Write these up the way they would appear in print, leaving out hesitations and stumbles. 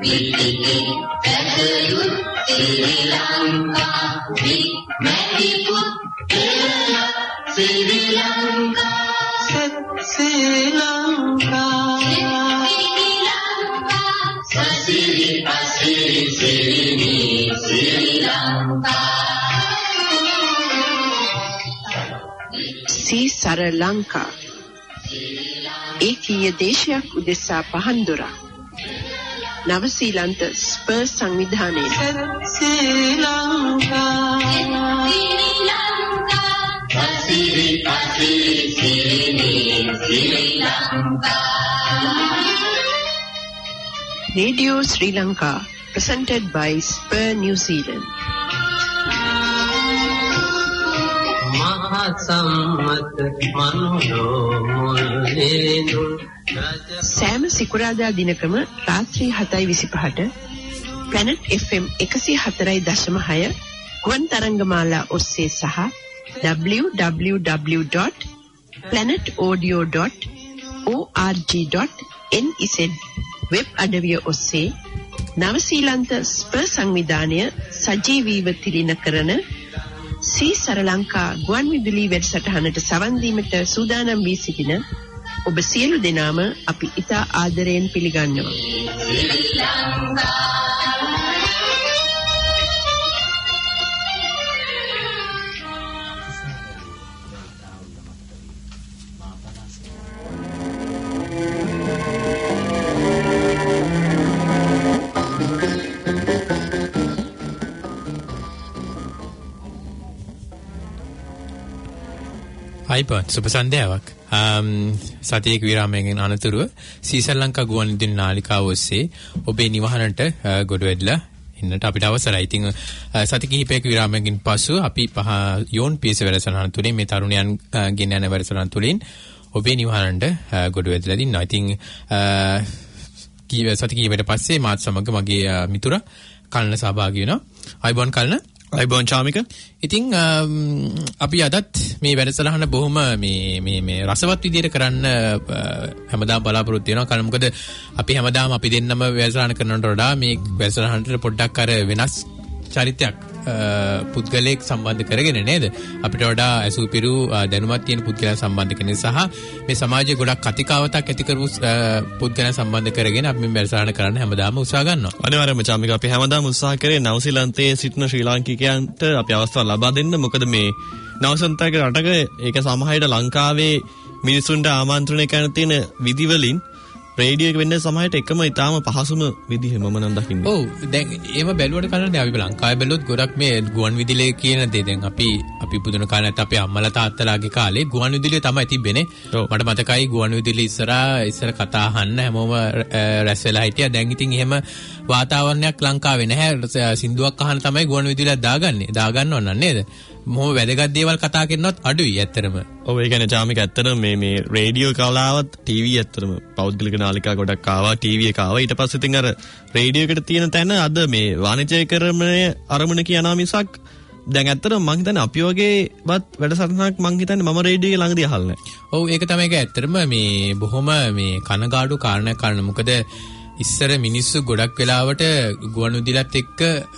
පිටිකේ පැදයුත් ශ්‍රී ලංකා විමැතිපුත් ශ්‍රී ලංකා ශ්‍රී ලංකා සසිරි අසිරි සිරිනි ශ්‍රී ලංකා सी सरलंका ඒකීය දේශයක් උදෙසා පහන්දොරක් නවසීලන්ත ස්පර් සංවිධානයේ ශ්‍රී ලංකා සසිරි අසිරි සිරිනි ශ්‍රී Lanka Radio Sri Lanka presented by Spur New Zealand. සෑම සිකුරාදා දිනකම රාත්‍රී 7:25ට Planet FM 104.6 ගුවන් තරංගමාලා ඔස්සේ සහ www.planetaudio.org.nz වෙබ් අඩවිය ඔස්සේ නවසීලන්ත ස්පර් සංවිධානය සජීවීව තිළින කරන සී සරලංකා ගුවන් විදුලි වැඩසටහනට සවන් දීමට සූදානම් වී සිටින ඔබ සියලු දෙනාම අපි ඉතා ආදරයෙන් පිළිගන්නවා. අයිබෝන් සුබ සන්ධ්‍යාවක්. සතියක විරාමයෙන් අනතුරුව ශ්‍රී ලංකා ගුවන් විදුලි නාලිකාව ඔස්සේ ඔබේ නිවහනට ගොඩ වෙලා ඉන්නට අපිට අවසරයි. ඉතින් සති කිහිපයක විරාමයකින් පසු අපි යෝන් පීස වැඩසටහන තුලින් මේ තරුණයන් ගෙන යන වැඩසටහන තුලින් ඔබේ නිවහනට ගොඩ වෙලා ඉන්නවා. ඉතින් සති කිහිපයකට පස්සේ මාත් සමග මගේ මිතුරා කල්න සහභාගී වෙනවා. අයිබෝන් කල්න. අයිබෝන් චාමික. ඉතින් අපි අදත් මේ වැඩසටහන බොහොම මේ රසවත් විදියට කරන්න හැමදාම බලාපොරොත්තු වෙනවා. कारण මොකද අපි හැමදාම අපි දෙන්නම වැඩසටහන කරනවට වඩා මේ වැඩසටහනට පොඩ්ඩක් අර වෙනස් චරිතයක් පුද්ගලයෙක් සම්බන්ධ කරගෙන නේද අපිට වඩා අසුපිරු දැනුමක් තියෙන පුද්ගලයන් සම්බන්ධ කරගෙන සහ මේ සමාජයේ ගොඩක් කතිකාවතක් ඇති කරපු පුද්ගලයන් සම්බන්ධ කරගෙන අපි මේ වැඩසටහන කරන්න හැමදාම උත්සාහ ගන්නවා. අනිවාර්යයෙන්ම චාමික අපි හැමදාම උත්සාහ කරේ නවසීලන්තයේ සිටින ශ්‍රී ලාංකිකයන්ට අපි අවස්ථාව ලබා දෙන්න. මොකද මේ නවසීලන්තයේ රටක ඒක සමහරවිට ලංකාවේ මිනිසුන්ට ආමන්ත්‍රණය කරන තියෙන විදි වලින් රේඩියෝ එක වෙන්නේ සමහරට එකම ඊටාම පහසුම විදිහ මම නම් දකින්නේ. ඔව් දැන් ඒව බැලුවට කලින් අපි ලංකාවේ බැලුවොත් ගොඩක් මේ ගුවන් විදුලිය කියන දේ දැන් අපි පුදුන කාලේ අපේ අම්මලා තාත්තලාගේ කාලේ ගුවන් විදුලිය තමයි තිබෙන්නේ. මට මතකයි ගුවන් විදුලිය ඉස්සර කතා අහන්න හැමෝම රැස් වෙලා හිටියා. දැන් ඉතින් එහෙම වාතාවරණයක් ලංකාවේ නැහැ. සින්දුවක් අහන්න තමයි ගුවන් විදුලිය දාගන්නව නේද? මොහොම වැදගත් දේවල් කතා කරනවත් අඩුයි ඇත්තටම. ඔව් ඒ කියන්නේ චාමික ඇත්තටම මේ රේඩියෝ කලාවත් ටීවී ඇත්තටම පෞද්ගලික නාලිකා ගොඩක් ආවා ටීවී එක ආවා. ඊට පස්සේ ඉතින් අර රේඩියෝ එකට තියෙන තැන අද මේ වාණිජ්‍යකරණය අරමුණ කියනවා මිසක් දැන් ඇත්තටම මං හිතන්නේ අපි වගේවත් වැඩසටහනක් මං හිතන්නේ මම රේඩියෝ එක ළඟදී අහලා නැහැ. ඔව් ඒක තමයි ඒක ඇත්තටම මේ බොහොම මේ කනගාටු කාරණයක් කරන මොකද ඉස්සර මිනිස්සු ගොඩක් වෙලාවට ගුවන් විදුලියත් එක්ක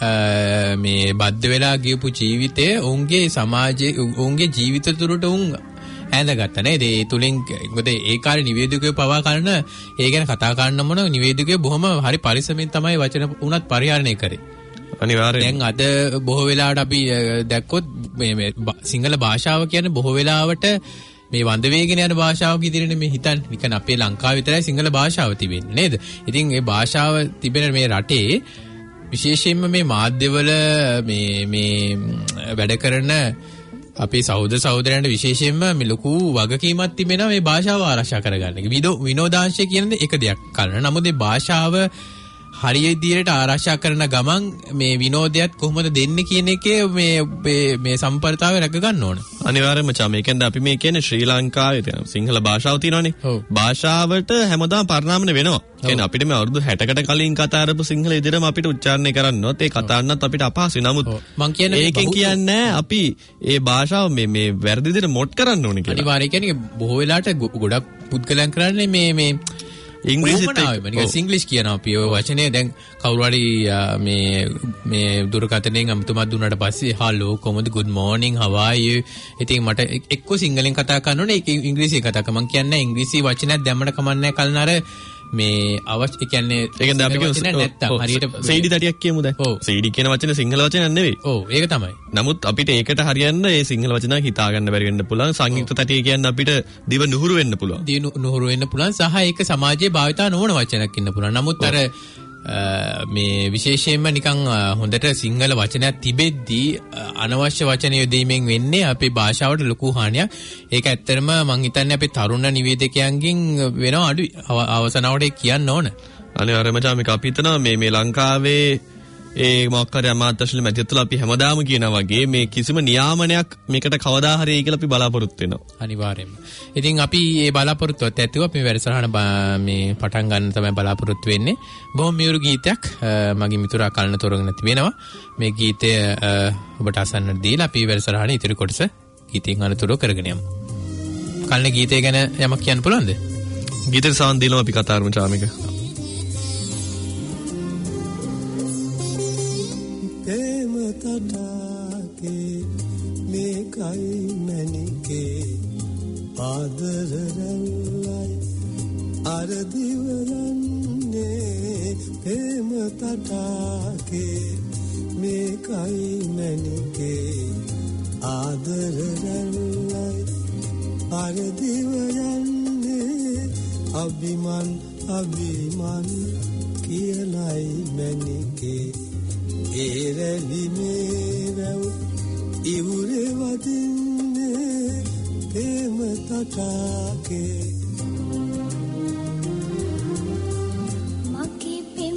මේ බද්ධ වෙලා ගියපු ජීවිතය ඔවුන්ගේ සමාජයේ ඔවුන්ගේ ජීවිත තුරට උන් ඇඳගත්තා නේද? ඒ තුලින් මොකද ඒ කාලේ නිවේදකයෝ පවා කරන ඒ ගැන කතා කරන මොන නිවේදකයෝ බොහොම හරි පරිස්සමෙන් තමයි වචන උනත් පරිහරණය කරේ. අනිවාර්යයෙන්. දැන් අද බොහෝ වෙලාවට අපි දැක්කොත් මේ සිංහල භාෂාව කියන්නේ බොහෝ වෙලාවට මේ වඳ වේගෙන යන භාෂාවක ඉදිරියනේ මේ හිතන්නේ. නිකන් අපේ ලංකාවේ විතරයි සිංහල භාෂාව තිබෙන්නේ නේද? ඉතින් මේ භාෂාව තිබෙන මේ රටේ විශේෂයෙන්ම මේ මාධ්‍යවල මේ වැඩ කරන අපේ සහෝදරයන්ට විශේෂයෙන්ම මේ ලොකු වගකීමක් තිබෙනවා මේ භාෂාව ආරක්ෂා කරගන්න. විනෝදාංශය කියන්නේ එක දෙයක් කරන. නමුත් මේ භාෂාව හරිය විදියට ආරක්ෂා කරන ගමන් මේ විනෝදයත් කොහොමද දෙන්නේ කියන එකේ මේ සම්පර්තාවය රැක ගන්න ඕන. අනිවාර්යයෙන්ම චාම. ඒ කියන්නේ අපි මේ කියන්නේ ශ්‍රී ලංකාවේ තියෙන සිංහල භාෂාව තියෙනවානේ. භාෂාවට හැමදාම පරිණාමන වෙනවා. කියන්නේ අපිට මේ අවුරුදු 60කට කලින් කතා කරපු සිංහල ඉදිරියම අපිට උච්චාරණය කරන්නවත් ඒ කතාන්නත් අපිට අපහසුයි. නමුත් මම කියන්නේ ඒකෙන් කියන්නේ අපි ඒ භාෂාව මේ වැරදි විදිහට මොඩ් කරන්න ඕනේ කියලා. අනිවාර්යයෙන් කියන්නේ බොහෝ වෙලාවට ගොඩක් පුද්ගලයන් කරන්නේ මේ ඉංග්‍රීසිත් ඉංග්‍රීසි කියනවා අපි ඔය වචනේ දැන් කවුරු හරි මේ දුරකථනයෙන් අමතුමත් දුන්නාට පස්සේ හලෝ කොහොමද good morning how are you ඉතින් මට එක්ක සිංහලෙන් කතා කරන්න ඕනේ ඒක ඉංග්‍රීසියෙන් කතා කරා මම කියන්නේ ඉංග්‍රීසි වචනයක් දැම්මට කමන්නේ කලින් අර මේ අවශ්‍ය කියන්නේ ඒක දැන් අපි නැත්තම් හරියට සීඩි තටියක් කියමු දැන්. සීඩි කියන වචනේ සිංහල වචනයක් නෙවෙයි. ඔව් ඒක තමයි. නමුත් අපිට ඒකට හරියන්න මේ සිංහල වචන හිතා ගන්න බැරි වෙන්න පුළුවන්. සංයුක්ත තටිය කියන්නේ අපිට දිව නුහුරු වෙන්න පුළුවන්. දිව නුහුරු වෙන්න පුළුවන් සහ ඒක සමාජයේ භාවිතා නොවන වචනයක් ඉන්න පුළුවන්. නමුත් අර මේ විශේෂයෙන්ම නිකන් හොඳට සිංහල වචනයක් තිබෙද්දී අනවශ්‍ය වචන යොදීමෙන් වෙන්නේ අපේ භාෂාවට ලොකු හානියක්. ඒක ඇත්තටම මම හිතන්නේ අපේ තරුණ නිවේදකයන්ගෙන් වෙනව අඩුයි. අවසනාවට කියන්න ඕන. අනේ අර මචං මේක අපි හිතනවා මේ ලංකාවේ ඒ මොකක් හරි අමාත්‍යශීල මැදිහත්තුල අපි හැමදාම කියනා වගේ මේ කිසිම නියාමනයක් මේකට කවදා හරි කියලා අපි බලාපොරොත්තු වෙනවා. අනිවාර්යයෙන්ම. ඉතින් අපි මේ බලාපොරොත්තුවත් ඇතුව අපි වැඩසටහන මේ පටන් ගන්න තමයි බලාපොරොත්තු වෙන්නේ. බොහොම මියුරු ගීතයක් මගේ මිතුරා කල්න තොරගෙන තිබෙනවා. මේ ගීතය ඔබට අසන්නට දීලා අපි වැඩසටහන ඉතිරි කොටස ගීතෙන් අනතුරු කරගෙන යමු. කල්න ගීතය ගැන යමක් කියන්න පුළුවන්ද? ගීතේ සාන් දීලම අපි කතා කරමු චාමික. මේකයි මැනිකේ ආදරරල්ලයි අර දිවයන්නේ ප්‍රේම තටාකේ මේකයි මැනිකේ ආදරරල්ලයි අර දිවයන්නේ අභිමන් කියලයි මැනිකේ ඒරලි මේවැව් ඉවුරේ වදින්නේ ප්‍රේම තටාකේ මගේ පෙම්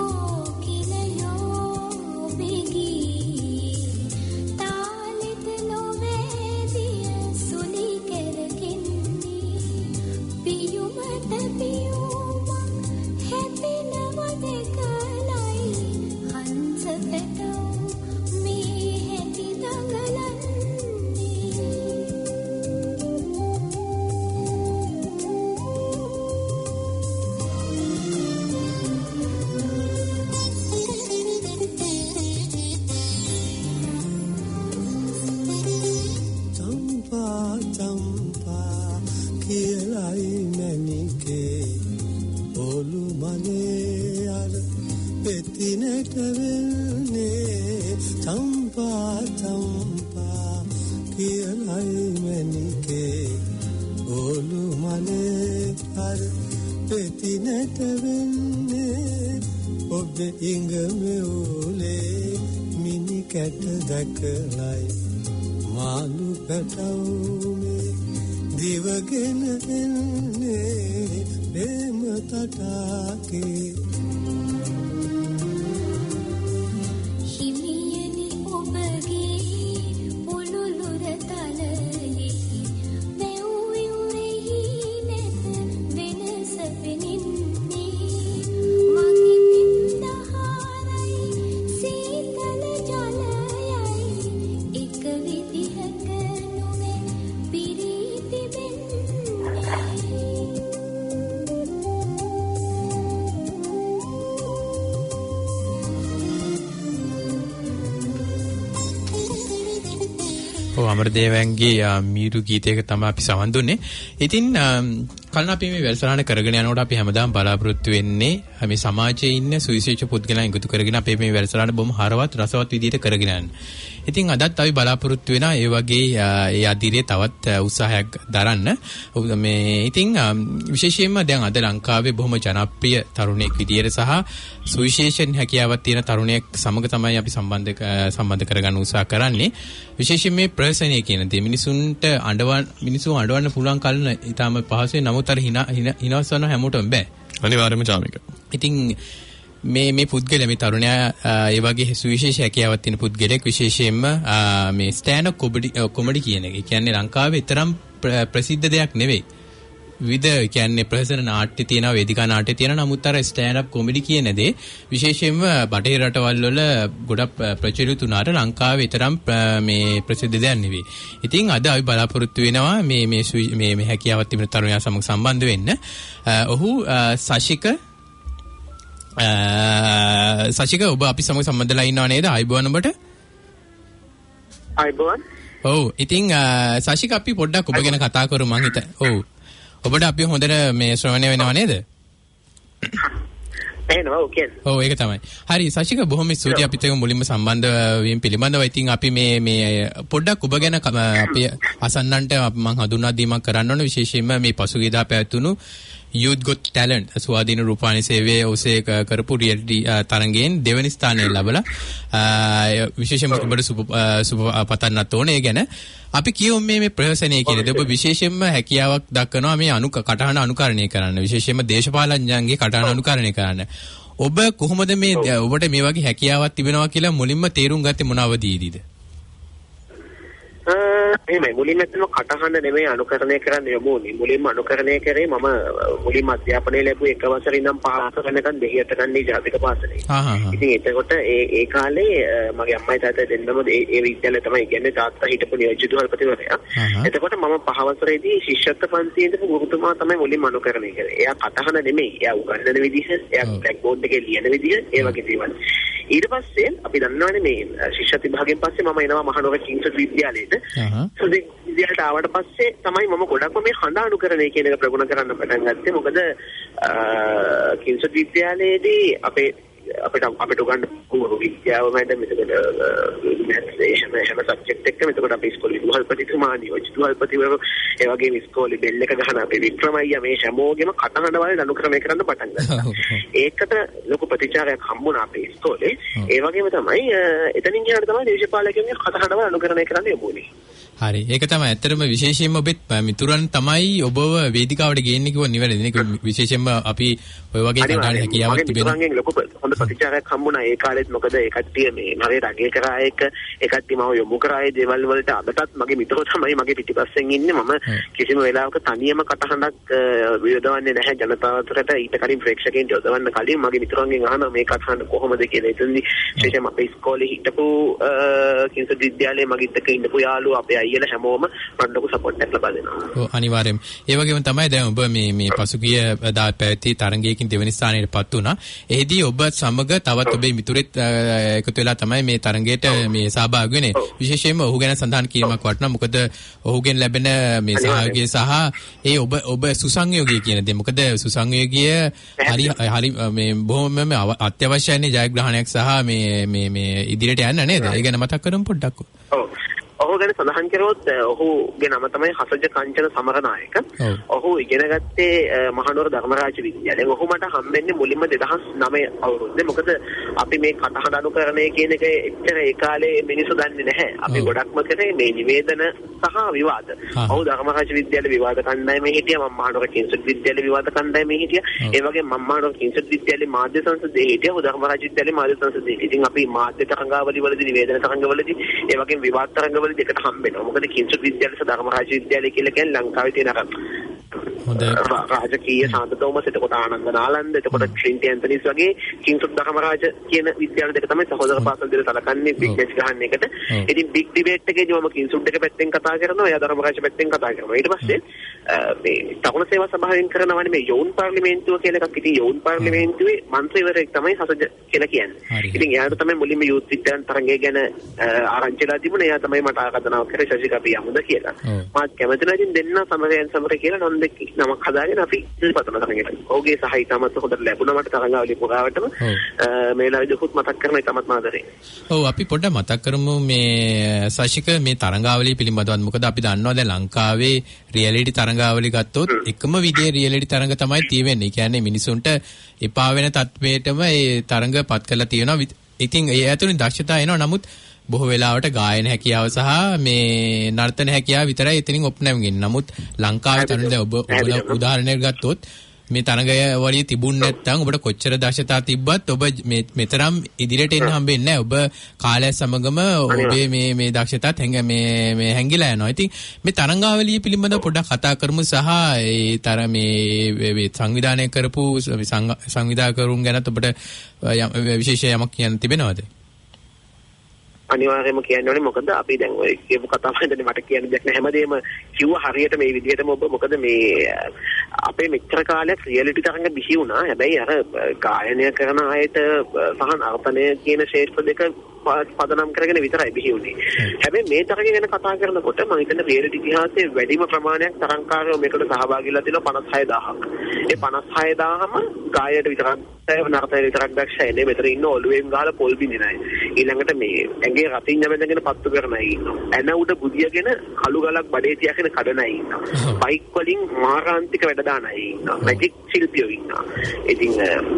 කෝකිලයෝ බෙගී තාලෙත නොවේදිය සුලි කරගෙන්නේ පියුමට පියුමක් හැපෙනව දෙකලයි හංස පැටව මාළු පැටවුනේ දිවගෙන එන්නේ ප්‍රේම තටාකේ හිමියනි ඔබගේ පුලුලුර තලයේ වැව්විවුරෙහි නැත වෙනස පෙනෙන්නේ මගේ පින්දහාරයි සීතල ජලයයි එක විදිහක නොවේ පිරී තිබෙන්නේ අමරදේවයන්ගේ මීරු ගීතයක තමයි අපි සවන් දුන්නේ. ඉතින් කලින් අපි මේ වැඩසටහන කරගෙන යනකොට අපි හැමදාම බලාපොරොත්තු වෙන්නේ මේ සමාජයේ ඉන්න සුවිශේෂ පුද්ගලයන් එකතු කරගෙන අපි මේ වැඩසටහන බොහොම හරවත් රසවත් විදිහට කරගෙන යන්න. ඉතින් අදත් අපි බලාපොරොත්තු වෙනා ඒ වගේ ඒ අදිරියේ තවත් උත්සාහයක් දරන්න. ඉතින් විශේෂයෙන්ම දැන් අද ලංකාවේ බොහොම ජනප්‍රිය තරුණයෙක් විදියට සහ සුවිශේෂ හැකියාවක් තියෙන තරුණයෙක් සමග තමයි අපි සම්බන්ධ කරගන්න උත්සාහ කරන්නේ. විශේෂයෙන් මේ ප්‍රසන්නය කියන දේ මිනිසුන්ට අඬවන්න පුළුවන් කලින් ඊටම පහසුවෙන් නමුත් අර හිනවසන හැමෝටම බෑ. අනිවාර්යයෙන්ම චාමික. ඉතින් මේ පුද්ගලයා මේ තරුණයා ඒ වගේ සුවිශේෂ හැකියාවක් තියෙන පුද්ගලෙක් විශේෂයෙන්ම මේ ස්ටෑන්ඩ් අප් කොමඩි කියන එක. ඒ කියන්නේ ලංකාවේ තරම් ප්‍රසිද්ධ දෙයක් නෙවෙයි. විවිධ කියන්නේ ප්‍රහසන නාට්‍ය තියෙනවා, වේදිකා නාට්‍ය තියෙනවා. නමුත් අර ස්ටෑන්ඩ් අප් කොමඩි කියන දේ විශේෂයෙන්ම බටහිර රටවල් වල ගොඩක් ප්‍රචලිත වුණාට ලංකාවේ විතරක් මේ ප්‍රසිද්ධ දෙයක් නෙවෙයි. ඉතින් අද අපි බලාපොරොත්තු වෙනවා මේ හැකියාවක් තිබෙන තරුණයා සමග සම්බන්ධ වෙන්න. ඔහු සශික ඔබ අපි සමග සම්බන්ධලා ඉන්නව නේද? ආයිබෝන් ඔබට. ආයිබෝන්. ඔව්. ඉතින් සශික අපි පොඩ්ඩක් ඔබ ගැන කතා කරමු මං හිතා. ඔව්. ඔබට අපි හොඳට මේ ශ්‍රවණය වෙනව නේද? එහෙනම් ඕකේ. ඔව් ඒක තමයි. හරි සශික බොහොම ස්තුතියි අපිත් එක්ක මුලින්ම සම්බන්ධ වීම පිළිබඳව. ඉතින් අපි මේ පොඩ්ඩක් ඔබ ගැන අපි අසන්නන්ට මම හඳුන්වා දීමක් කරන්න ඕන. විශේෂයෙන්ම මේ පසුගියදා පැවැත්වුණු Youth Got Talent ස්වාධීන රූපවාහිනී සේවයේ ඔසේ කරපු රියැලිටි තරඟයෙන් දෙවැනි ස්ථානය ලැබලා විශේෂයෙන්ම ඔබට සුබ පතන්නත් ඕනේ. ඒ ගැන අපි කියමු මේ ප්‍රහසනය කියන දේ. ඔබ විශේෂයෙන්ම හැකියාවක් දක්වනවා මේ කටහඬ අනුකරණය කරන්න. විශේෂයෙන්ම දේශපාලඥයන්ගේ කටහඬ අනුකරණය කරන්න. ඔබ කොහොමද ඔබට මේ වගේ හැකියාවක් තිබෙනවා කියලා මුලින්ම තේරුම් ගත්තේ මොන අවදීදීද? එහෙමයි. මුලින්ම ඇත්තම කටහඬ නෙමෙයි අනුකරණය කරන්න යමුනේ. මුලින්ම අනුකරණය කරේ මම මුලින්ම අධ්‍යාපනය ලැබුවේ 1 වසරේ ඉඳන් 5 වෙනකන් දෙහියට ගන්නේ ජාතික පාසලේ. ඉතින් එතකොට ඒ කාලේ මගේ අම්මයි තාත්තයි දෙන්නම ඒ විද්‍යාලයේ තමයි කියන්නේ. තාත්තා හිටපු නියෝජිත විදුහල්පතිවරයා. එතකොට මම 5 වසරේදී ශිෂ්‍යත්ව පන්තියේ ඉඳපු ගුරුතුමා තමයි මුලින්ම අනුකරණය කරේ. එයා කටහඬ නෙමෙයි. එයා උගන්වන විදිහ, එයා බ්ලැක් බෝඩ් එකේ ලියන විදිහ, ඒ වගේ දේවල්. ඊට පස්සේ අපි දන්නවනේ මේ ශිෂ්‍යත්ව විභාගයෙන් පස්සේ මම එනවා මහනුවර කිංස්ටන් විද්‍යාලයට. විද්‍යාලයට ආවට පස්සේ තමයි මම ගොඩක්ම මේ හඬ අනුකරණය කියන එක ප්‍රගුණ කරන්න පටන් ගත්තේ. මොකද කිංස්ටන් විද්‍යාලයේදී අපිට උගන්වන විද්‍යාව මැද මෙතකොට හැම සබ්ජෙක්ට් එකකම එතකොට අපි ඉස්කෝලේ විදුහල්පතිතුමා නියෝජිත විදුහල්පතිවරු ඒ වගේම ඉස්කෝලේ බෙල් එක ගහන අපේ වික්‍රමయ్య මේ හැමෝගෙම කටහඬ වලින් අනුකරණය කරන්න පටන් ගත්තා. ඒකට ලොකු ප්‍රතිචාරයක් හම්බුණා අපේ ඉස්කෝලේ. ඒ වගේම තමයි එතනින් ගියාට තමයි දේශපාලකයන්ගේ කටහඬ වල අනුකරණය කරන්න යමුනේ. හරි. ඒක තමයි ඇත්තටම විශේෂයෙන්ම ඔබත් මිතුරන් තමයි ඔබව වේදිකාවට ගේන්නේ කිව්ව නිවැරදි නේ. විශේෂයෙන්ම අපි ඔය වගේ කතාන හැකියාවක් තිබෙනවා. මිතුරන්ගෙන් ලොකු හොඳ ප්‍රතිචාරයක් හම්බුණා ඒ කාලෙත්. මොකද ඒ කට්ටිය මේ මගේ රගේ කරා එක ඒ කට්ටිය මම යොමු කරා ඒ දේවල් වලට අදටත් මගේ මිතුරෝ තමයි මගේ පිටිපස්සෙන් ඉන්නේ. මම කිසිම වෙලාවක තනියම කටහඬක් යොදවන්නේ නැහැ ජනතාව අතරට. ඊට කලින් ප්‍රේක්ෂකයන්ට යොදවන්න කලින් මගේ මිතුරන්ගෙන් අහනවා මේ කටහඬ කොහොමද කියලා. එතනදී විශේෂයෙන්ම අපේ ඉස්කෝලේ හිටපු කිංස්ටන් විද්‍යාලයේ මගිත් එක්ක ඉඳපු යාළුවෝ අපේ අයියලා හැමෝම මට ලොකු සපෝට් එකක් ලබා දෙනවා. ඔව් අනිවාර්යයෙන්. ඒ වගේම තමයි දැන් ඔබ මේ පසුගිය දා පැවති තරඟයකින් දෙවෙනි ස්ථානයටපත් වුණා. එෙහිදී ඔබ සමග තවත් ඔබේ මිතුරෙක් එකතු වෙලා තමයි මේ තරඟයට මේ සහභාගී වෙන්නේ. විශේෂයෙන්ම ඔහු ගැන සඳහන් කිරීමක් වටිනවා. මොකද ඔහුගෙන් ලැබෙන මේ සහයෝගය සහ ඒ ඔබ සුසංයෝගී කියන දේ. මොකද සුසංයෝගය හරි මේ බොහොමම අත්‍යවශ්‍යයි ජයග්‍රහණයක් සහ මේ ඉදිරියට යන්න නේද? ඒ ගැන මතක් කරමු පොඩ්ඩක්. ඔව්. ඔහු ගැන සඳහන් කරොත් ඔහුගේ නම තමයි හසජ කංචන සමරනායක. ඔහු ඉගෙන ගත්තේ මහනුවර ධර්මරාජ විද්‍යාලයෙන්. ඔහු මට හම්බෙන්නේ මුලින්ම 2009 අවුරුද්දේ. මොකද අපි මේ කටහඬ අනුකරණය කියන එක එච්චර ඒ කාලේ මිනිස්සු දන්නේ නැහැ. අපි ගොඩක්ම කරේ මේ නිවේදන සහ විවාද. ඔහු ධර්මරාජ විද්‍යාලයේ විවාද කණ්ඩායමේ හිටියා. මම මහනුවර කිංස්ටන් විද්‍යාලයේ විවාද කණ්ඩායමේ හිටියා. ඒ වගේම මම මහනුවර කිංස්ටන් විද්‍යාලයේ මාධ්‍ය සංසදයේ හිටියා. ඔහු ධර්මරාජ විද්‍යාලයේ මාධ්‍ය සංසදයේ. ඉතින් අපි මාධ්‍ය තරංගාවලි වලදී නිවේදන තරංගවලදී ඒ වගේම විවාද තරංගවලදී දෙකට හම්බෙනවා. මොකද කිංස්ටන් විද්‍යාලය සහ ධර්මරාජ විද්‍යාලය කියලා කියන්නේ ලංකාවේ තියෙන රාජකීය සාන්ත තෝමස්, එතකොට ආනන්ද නාලන්ද, එතකොට ට්‍රිනිටි ඇන්තනිස් වගේ කිංස්ටන් ධර්මරාජ කියන විද්‍යාල දෙක තමයි සහෝදර පාසල් දෙක සලකන්නේ බිග්නස් ගහන්න එකට. ඉතින් බිග් ඩිබේට් එකේදී මම කිංස්ටන් එක පැත්තෙන් කතා කරනවා, එයා ධර්මරාජ පැත්තෙන් කතා කරනවා. ඊට පස්සේ මේ තරුණ සේවා සභාවෙන් කරනවානේ මේ යෝන් පාර්ලිමේන්තුව කියලා එකක්. ඉතින් යෝන් පාර්ලිමේන්තුවේ මන්ත්‍රීවරයෙක් තමයි හසජ කියලා කියන්නේ. ඉතින් එයාට තමයි මුලින්ම යූත් විද්‍යාන් තරංගය ගැන ආරංචිලා තිබුණේ. එයා තමයි මට ආරාධනාවක් කරේ ශශික අපි යමුද කියලා. මාත් කැමති නැහැ. ඉතින් දෙන්න සමරය කියලා නම් දෙක නමක් හදාගෙන අපි ඉල්පතන තරංගයට. ඔහුගේ සහාය තමත් හොඳට ලැබුණා මට තරංගාවලිය පුරාවටම. මේ ලාවිදුත් මතක් කරන තමත් මාදරේ. ඔව් අපි පොඩ්ඩක් මතක් කරමු මේ ශශික මේ තරංගාවලිය පිළිබඳව. මොකද අපි දන්නවා දැන් ලංකාවේ රියැලිටි තරංගාවලිය ගත්තොත් එකම විදිහේ රියැලිටි තරංග තමයි තියෙන්නේ. ඒ කියන්නේ මිනිසුන්ට එපා වෙන තත්වයටම ඒ තරංග පත් කරලා තියෙනවා. ඉතින් ඒ ඇතුළේ දක්ෂතා එනවා. නමුත් බොහෝ වෙලාවට ගායන හැකියාව සහ මේ නර්තන හැකියාව විතරයි එතනින් ඔප්නැම් වෙන්නේ. නමුත් ලංකාවේ තනුද ඔබ උදාහරණයක් ගත්තොත් මේ තරඟවලිය තිබුණ නැත්නම් ඔබට කොච්චර දක්ෂතා තිබ්බත් ඔබ මෙතරම් ඉදිරියට එන්න හම්බෙන්නේ නැහැ. ඔබ කාලය සමගම ඔබේ මේ දක්ෂතාත් මේ හැංගිලා යනවා. ඉතින් මේ තරඟාවලිය පිළිබඳව පොඩ්ඩක් කතා කරමු සහ ඒ මේ සංවිධානය කරපු සංවිධායකරුන් ගැනත් ඔබට විශේෂ යමක් කියන්න තිබෙනවද? අනිවාර්යයෙන්ම කියන්න ඕනේ මොකද අපි දැන් ඔය කියපු කතාව හින්දානේ මට කියන්න දෙයක් නැහැ. හැමදේම කිව්ව හරියට මේ විදිහටම ඔබ මොකද මේ අපේ මෙච්චර කාලයක් රියැලිටි තරංග බිහි වුණා. හැබැයි අර ගායනය කරන අයට සහ නර්තනය කියන ක්ෂේත්‍ර දෙක පදනම් කරගෙන විතරයි බිහි වුණේ. හැබැයි මේ තරඟ ගැන කතා කරනකොට මම හිතන්නේ රියැලිටි ඉතිහාසයේ වැඩිම ප්‍රමාණයක් තරංකාරයෝ මේකට සහභාගීලා තියෙනවා 56000ක්. ඒ 56000ම ගායනයට විතරක් නර්තනයට විතරක් දක්ෂයි නේ. මෙතන ඉන්න ඔළුවෙන් ගහලා පොල් බින්දින අය. ඊළඟට මේ ඇඟේ රතින් යමෙන්ගෙන පත්තු කරන අය ඉන්නවා. ඇන උඩ බුදියගෙන කළු ගලක් බඩේ තියාගෙන කඩන අය ඉන්නවා. බයික් වලින් මාරාන්තික වැඩ දාන අය ඉන්නවා. මැජික් ශිල්පියෝ ඉන්නවා. ඉතින්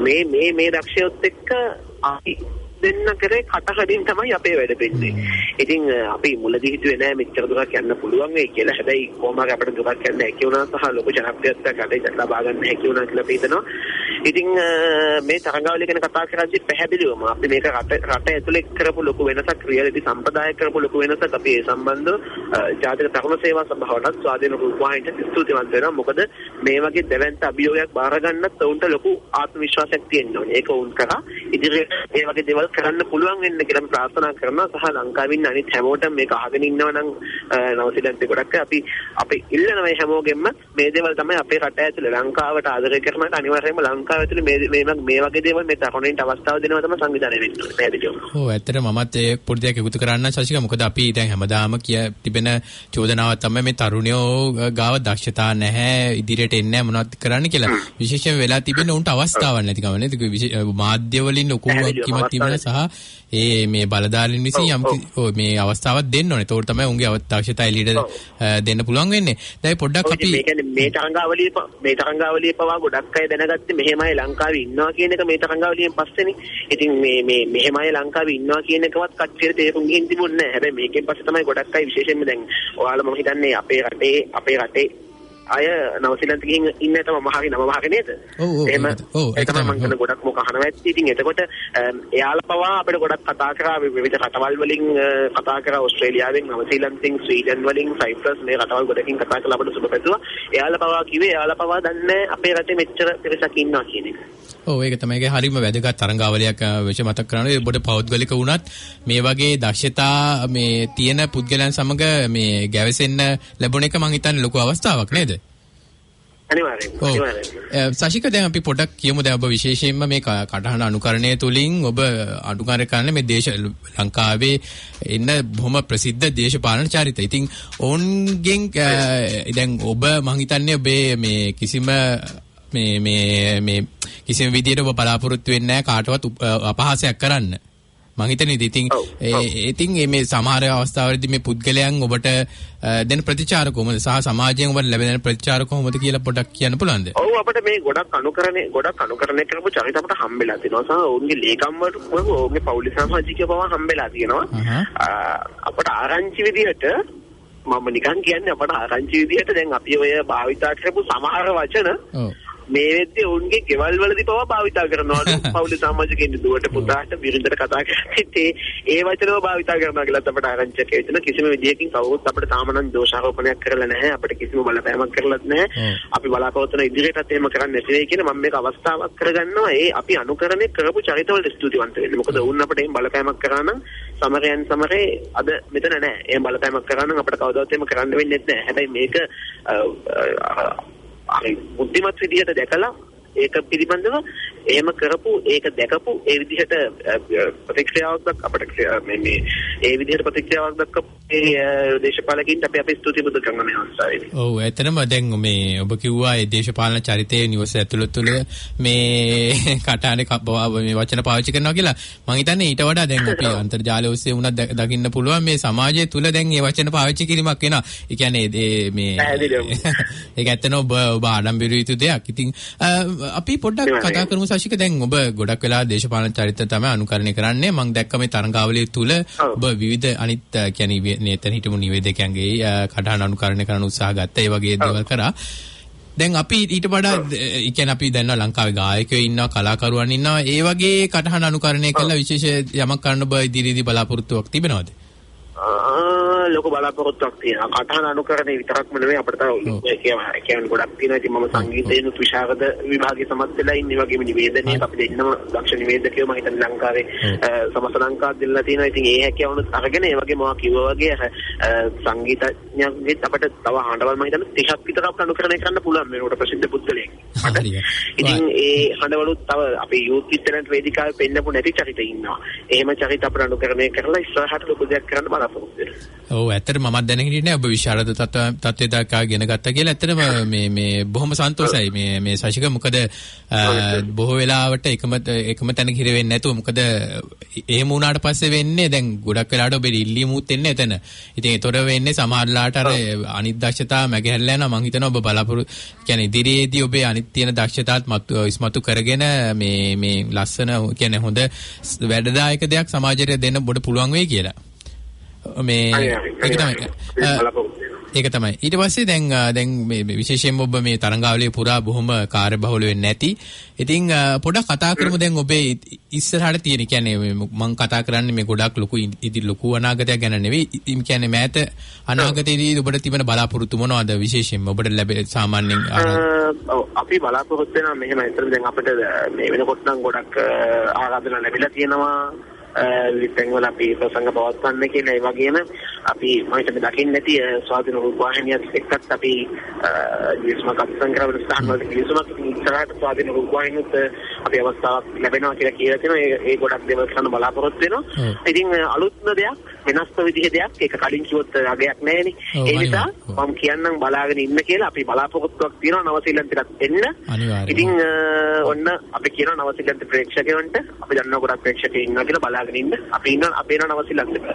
මේ දක්ෂයොත් එක්ක අපි දෙන්න කරේ කටහඬින් තමයි අපේ වැඩ වෙන්නේ. ඉතින් අපි මුලදී හිතුවේ නෑ මෙච්චර දුරක් යන්න පුළුවන් වෙයි කියලා. හැබැයි කොහොම හරි අපිට දුරක් යන්න හැකි වුණා සහ ලොකු ජනප්‍රියත්වයක් රටේ ලබා ගන්න හැකි වුණා කියලා අපි හිතනවා. ඉතින් මේ තරඟාවලිය ගැන කතා කරද්දී පැහැදිලිවම අපි මේක රට ඇතුලේ කරපු ලොකු වෙනසක් රියැලිටි සම්ප්‍රදාය කරපු ලොකු වෙනසක් අපි ඒ සම්බන්ධව ජාතික තරුණ සේවා සභාවටත් ස්වාධීන රූපවාහිනියට ස්තුතිවන්ත වෙනවා. මොකද මේ වගේ දෙවන්ත අභියෝගයක් බාර ගන්නත් උන්ට ලොකු ආත්ම විශ්වාසයක් තියෙන්න ඕනේ. ඒක උන් කරා ඉදිරියට මේ වගේ දේවල් කරන්න පුළුවන් වෙන්න කියලා ප්‍රාර්ථනා කරනවා. සහ ලංකාවේ ඉන්න අනිත් හැමෝටම මේක අහගෙන ඉන්නවා නම් නවසීලන්තේ ගොඩක් අපි ඉල්ලනවා මේ හැමෝගෙම මේ දේවල් තමයි අපේ රට ඇතුලේ ලංකාවට ආදරය කරනවාට අනිවාර්යයෙන්ම ලංකාව ඇතුලේ මේ වගේ දේවල් මේ තරුණයින්ට අවස්ථාව දෙනවා තමයි සංවිධානය වෙන්න ඕනේ. පැහැදිලිවම. ඔව් ඇත්තට මමත් ඒ පොඩි දෙයක් එකතු කරන්න ශාසික. මොකද අපි දැන් හැමදාම තිබෙන චෝදනාවක් තමයි මේ තරුණයෝ ගාව දක්ෂතා නැහැ, ඉදිරියට එන්නේ නැහැ, මොනවද කරන්න කියලා. විශේෂයෙන් වෙලා තිබෙන උන්ට අවස්ථාවක් නැතිකම නේද? මාධ්‍ය වලින් ලොකු වගකීමක් තිබෙන සහ මේ බලධාරීන් විසින් යම් මේ අවස්ථාවක් දෙන්න ඕනේ. ඒතකොට තමයි උන්ගේ දක්ෂතා එළියට දෙන්න පුළුවන් වෙන්නේ. දැන් පොඩ්ඩක් අපි මේ තරංගාවලිය පවා ගොඩක් අය දැනගත්තේ මෙහෙමයි ලංකාවේ ඉන්නවා කියන එක මේ තරංගාවලියෙන් පස්සේනේ. ඉතින් මේ මෙහෙමයි ලංකාවේ ඉන්නවා කියන එකවත් කච්චියට තේරුම් ගිහින් තිබුණේ නැහැ. හැබැයි මේකෙන් පස්සේ තමයි ගොඩක් අය විශේෂයෙන්ම දැන් ඔයාලා මම හිතන්නේ අපේ රටේ අය නවසීලන්ත ගිහින් ඉන්න තමයි මහගේ නම වහගෙන නේද? එහෙම ඒක තමයි මම කියන ගොඩක් මොක අහනවා ඇත්ත. ඉතින් එතකොට එයාලා පවා අපිට ගොඩක් කතා කරා විවිධ රටවල් වලින් කතා කරා ඕස්ට්‍රේලියාවෙන්, නවසීලන්තෙන්, ස්වීඩන් වලින්, සයිප්‍රස් මේ රටවල් ගොඩකින් කතා කරලා අපිට සුබ පැතුවා. එයාලා පවා කිව්වේ එයාලා පවා දන්නේ අපේ රටේ මෙච්චර පිරිසක් ඉන්නවා කියන එක. ඔව් ඒක තමයි ඒක හරියම වැදගත් තරඟාවලියක් විශේෂ මතක් කරනවා. ඔබට පෞද්ගලික වුණත් මේ වගේ දක්ෂතා මේ තියෙන පුද්ගලයන් සමග මේ ගැවසෙන්න ලැබුණ එක මම හිතන්නේ ලොකු අවස්ථාවක් නේද? අනිවාර්යයෙන්. සාශික දැන් අපි පොඩ්ඩක් කියමු දැන් ඔබ විශේෂයෙන්ම මේ කටහඬ අනුකරණය තුලින් ඔබ අනුකරණය කරන මේ ලංකාවේ ඉන්න බොහොම ප්‍රසිද්ධ දේශපාලන චරිත. ඉතින් ඔවුන්ගෙන් දැන් ඔබ මම හිතන්නේ ඔබේ මේ කිසිම කිසිම විදියට ඔබ බලාපොරොත්තු වෙන්නේ නැහැ කාටවත් අපහාසයක් කරන්න. මම හිතන්නේ ඉතින් මේ සමහර අවස්ථාවලදී මේ පුද්ගලයන් ඔබට දෙන ප්‍රතිචාර කොහොමද සහ සමාජයෙන් ඔබට ලැබෙන ප්‍රතිචාර කොහොමද කියලා පොඩ්ඩක් කියන්න පුළුවන්ද? ඔව් අපිට මේ ගොඩක් අනුකරණය කරපු චරිත අපිට හම්බෙලා තියෙනවා සහ ඔවුන්ගේ ලේකම් වලට ඔවුන්ගේ පෞද්ගලික සමාජිකයෝ පවා හම්බෙලා තියෙනවා. අපිට ආරංචි විදිහට මම නිකන් කියන්නේ අපිට ආරංචි විදිහට දැන් අපි ඔය භාවිතා කරපු සමහර වචන මේ වෙද්දී ඔවුන්ගේ ගෙවල් වලදී පවා භාවිතා කරනවා. පෞද්ගලික සමාජිකයින් දුවට පුතාට බිරිඳට කතා කරද්දී ඒ වචනව භාවිතා කරනවා කියලා අපිට ආරංචියක් වෙන කිසිම විදියකින් කවුරුත් අපිට තාමනම් දෝෂාරෝපණයක් කරලා නැහැ. අපිට කිසිම බලපෑමක් කරලත් නැහැ. අපි බලාපොරොත්තු වෙන ඉදිරියටත් එහෙම කරන්නේ නැති කියන මම මේක අවස්ථාවක් කරගන්නවා. ඒ අපි අනුකරණය කරපු චරිතවලට ස්තුතිවන්ත වෙන්න. මොකද වුන් අපිට එහෙම බලපෑමක් කරා නම් සමරේ අද මෙතන නැහැ. එහෙම බලපෑමක් කරා නම් අපිට කවදාවත් එහෙම කරන්න වෙන්නේ නැහැ. හැබැයි මේක බුද්ධිමත් විදිහට දැකලා ඒක පිළිබඳව එහෙම කරපු ඒක දැකපු ඒ විදිහට ප්‍රතික්‍රියාවක් අපිට මේ ඒ විදිහට ප්‍රතික්‍රියාවක් දක්වපු ඒ දේශපාලකින්ට අපි ස්තුති බුදු කරනවා මේ අවස්ථාවේදී. ඔව් එතනම දැන් මේ ඔබ කිව්වා ඒ දේශපාලන චරිතයේ නිවස ඇතුළත තුළ මේ කටහඬ මේ වචන පාවිච්චි කරනවා කියලා. මම හිතන්නේ ඊට වඩා දැන් අපි අන්තර්ජාලය ඔස්සේ වුණත් දකින්න පුළුවන් මේ සමාජය තුළ දැන් මේ වචන පාවිච්චි කිරීමක් වෙනවා. ඒ කියන්නේ මේ ඒක ඇත්තනෝ ඔබ ආඩම්බර යුතු දෙයක්. ඉතින් අපි පොඩ්ඩක් කතා කරමු සාශික. දැන් ඔබ ගොඩක් වෙලා දේශපාලන චරිත තමයි අනුකරණය කරන්නේ. මම දැක්ක මේ තරඟාවලිය තුල ඔබ විවිධ අනිත් කියන්නේ නේතන හිටමු නිවේදකයන්ගේ කටහඬ අනුකරණය කරන්න උත්සාහ ගත්තා. ඒ වගේ දේවල් කරා. දැන් අපි ඊට වඩා ඒ කියන්නේ අපි දැන් ලංකාවේ ගායකයෝ ඉන්නවා කලාකරුවන් ඉන්නවා ඒ වගේ කටහඬ අනුකරණය කරලා විශේෂ යමක් කරන්න බෑ ඉදිරියේදී බලාපොරොත්තුවක් තිබෙනවද? ලොකු බලාපොරොත්තුවක් තියෙනවා. කටහඬ අනුකරණය විතරක්ම නෙවෙයි අපිට තව කියන්නේ ගොඩක් තියෙනවා. ඉතින් මම සංගීතයෙන් විශාරද විභාගයේ සමත් වෙලා ඉන්නේ වගේම නිවේදනයේ අපි දෙන්නම දක්ෂ නිවේදකයෝ මම හිතන්නේ ලංකාවේ සමස්ත ලංකාව දෙල්ලා තියෙනවා. ඉතින් ඒ හැකියාවනුත් අරගෙන ඒ වගේ මොකක් කිව්වා වගේ සංගීතඥයෙක් අපිට තව හඬවල් මම හිතන්නේ 30ක් විතර අපිට අනුකරණය කරන්න පුළුවන් මේකට ප්‍රසිද්ධ පුද්ගලයෙක්. ඉතින් ඒ හඬවලුත් තව අපේ යූත් විතරක් වේදිකාවේ පෙන්නපු නැති චරිත ඉන්නවා. එහෙම චරිත අපිට අනුකරණය කරලා ඉස්සරහට ලොකු දෙයක් කරන්න බලාපොරොත්තු වෙනවා. ඔව් ඇත්තට මමත් දැනගෙන හිටියේ ඔබ විශාරද තත්ත්වයට දක්වාගෙන ගත්තා කියලා. ඇත්තටම මේ බොහොම සන්තෝෂයි මේ ශශික. මොකද බොහෝ වෙලාවට එකම තැනක හිර වෙන්නේ නැතුව මොකද එහෙම වුණාට පස්සේ වෙන්නේ දැන් ගොඩක් වෙලාවට ඔබේ ඉල්ලීමුත් එන්නේ එතන. ඉතින් ඒතොර වෙන්නේ සමහරලාට අර අනිත් දක්ෂතා මැගහැරලා යනවා. මම හිතනවා ඔබ බලාපොරොත්තු කියන්නේ ඉදිරියේදී ඔබේ අනිත් තියෙන දක්ෂතාත් ඉස්මතු කරගෙන මේ ලස්සන කියන්නේ හොඳ වැඩදායක දෙයක් සමාජයට දෙන්න බොඩ පුළුවන් වෙයි කියලා. ඒක තමයි. ඊට පස්සේ දැන් මේ විශේෂයෙන්ම ඔබ මේ තරංගාවලිය පුරා බොහොම කාර්යබහුල වෙන්නේ නැති. ඉතින් පොඩක් කතා කරමු දැන් ඔබේ ඉස්සරහට තියෙන කියන්නේ මම කතා කරන්නේ මේ ගොඩක් ලොකු අනාගතයක් ගැන නෙවෙයි. කියන්නේ මෑත අනාගතයේදී ඔබට තිබෙන බලාපොරොත්තු මොනවද විශේෂයෙන්ම ඔබට ලැබෙන සාමාන්‍යයෙන් අපි බලාපොරොත්තු වෙනවා මෙහෙම ඇත්තටම දැන් අපිට මේ වෙනකොට නම් ගොඩක් ආරාධනා ලැබිලා තියෙනවා. විතෙන්වල අපි ප්‍රසංග පවත්වන්න කියලා ඒ වගේම අපි මම හිතන්නේ දකින්න නැති ස්වාධීන රූපවාහිනියත් එක්කත් අපි විශ්මක සංග්‍රහවල ස්ථානවල කිසිමක් ඉස්සරහට ස්වාධීන රූපවාහිනියත් අපි අවස්ථාවක් ලැබෙනවා කියලා කියලා තියෙනවා. ඒ ගොඩක් දේවල් කරන්න බලාපොරොත්තු වෙනවා. ඉතින් අලුත්ම දෙයක් වෙනස්ම විදිහේ දෙයක් ඒක කලින් කිව්වොත් අගයක් නැහැනේ. ඒ නිසා මම කියන්නම් බලාගෙන ඉන්න කියලා අපි බලාපොරොත්තුවක් තියෙනවා නවසීලන්තයට එන්න. ඉතින් ඔන්න අපි කියනවා නවසීලන්ත ප්‍රේක්ෂකයන්ට අපි දන්නවා ගොඩක් ප්‍රේක්ෂකයෝ ඉන්නවා කියලා බලාගෙන ඉන්න. අපි ඉන්න අපේ නවසීලන්තයට.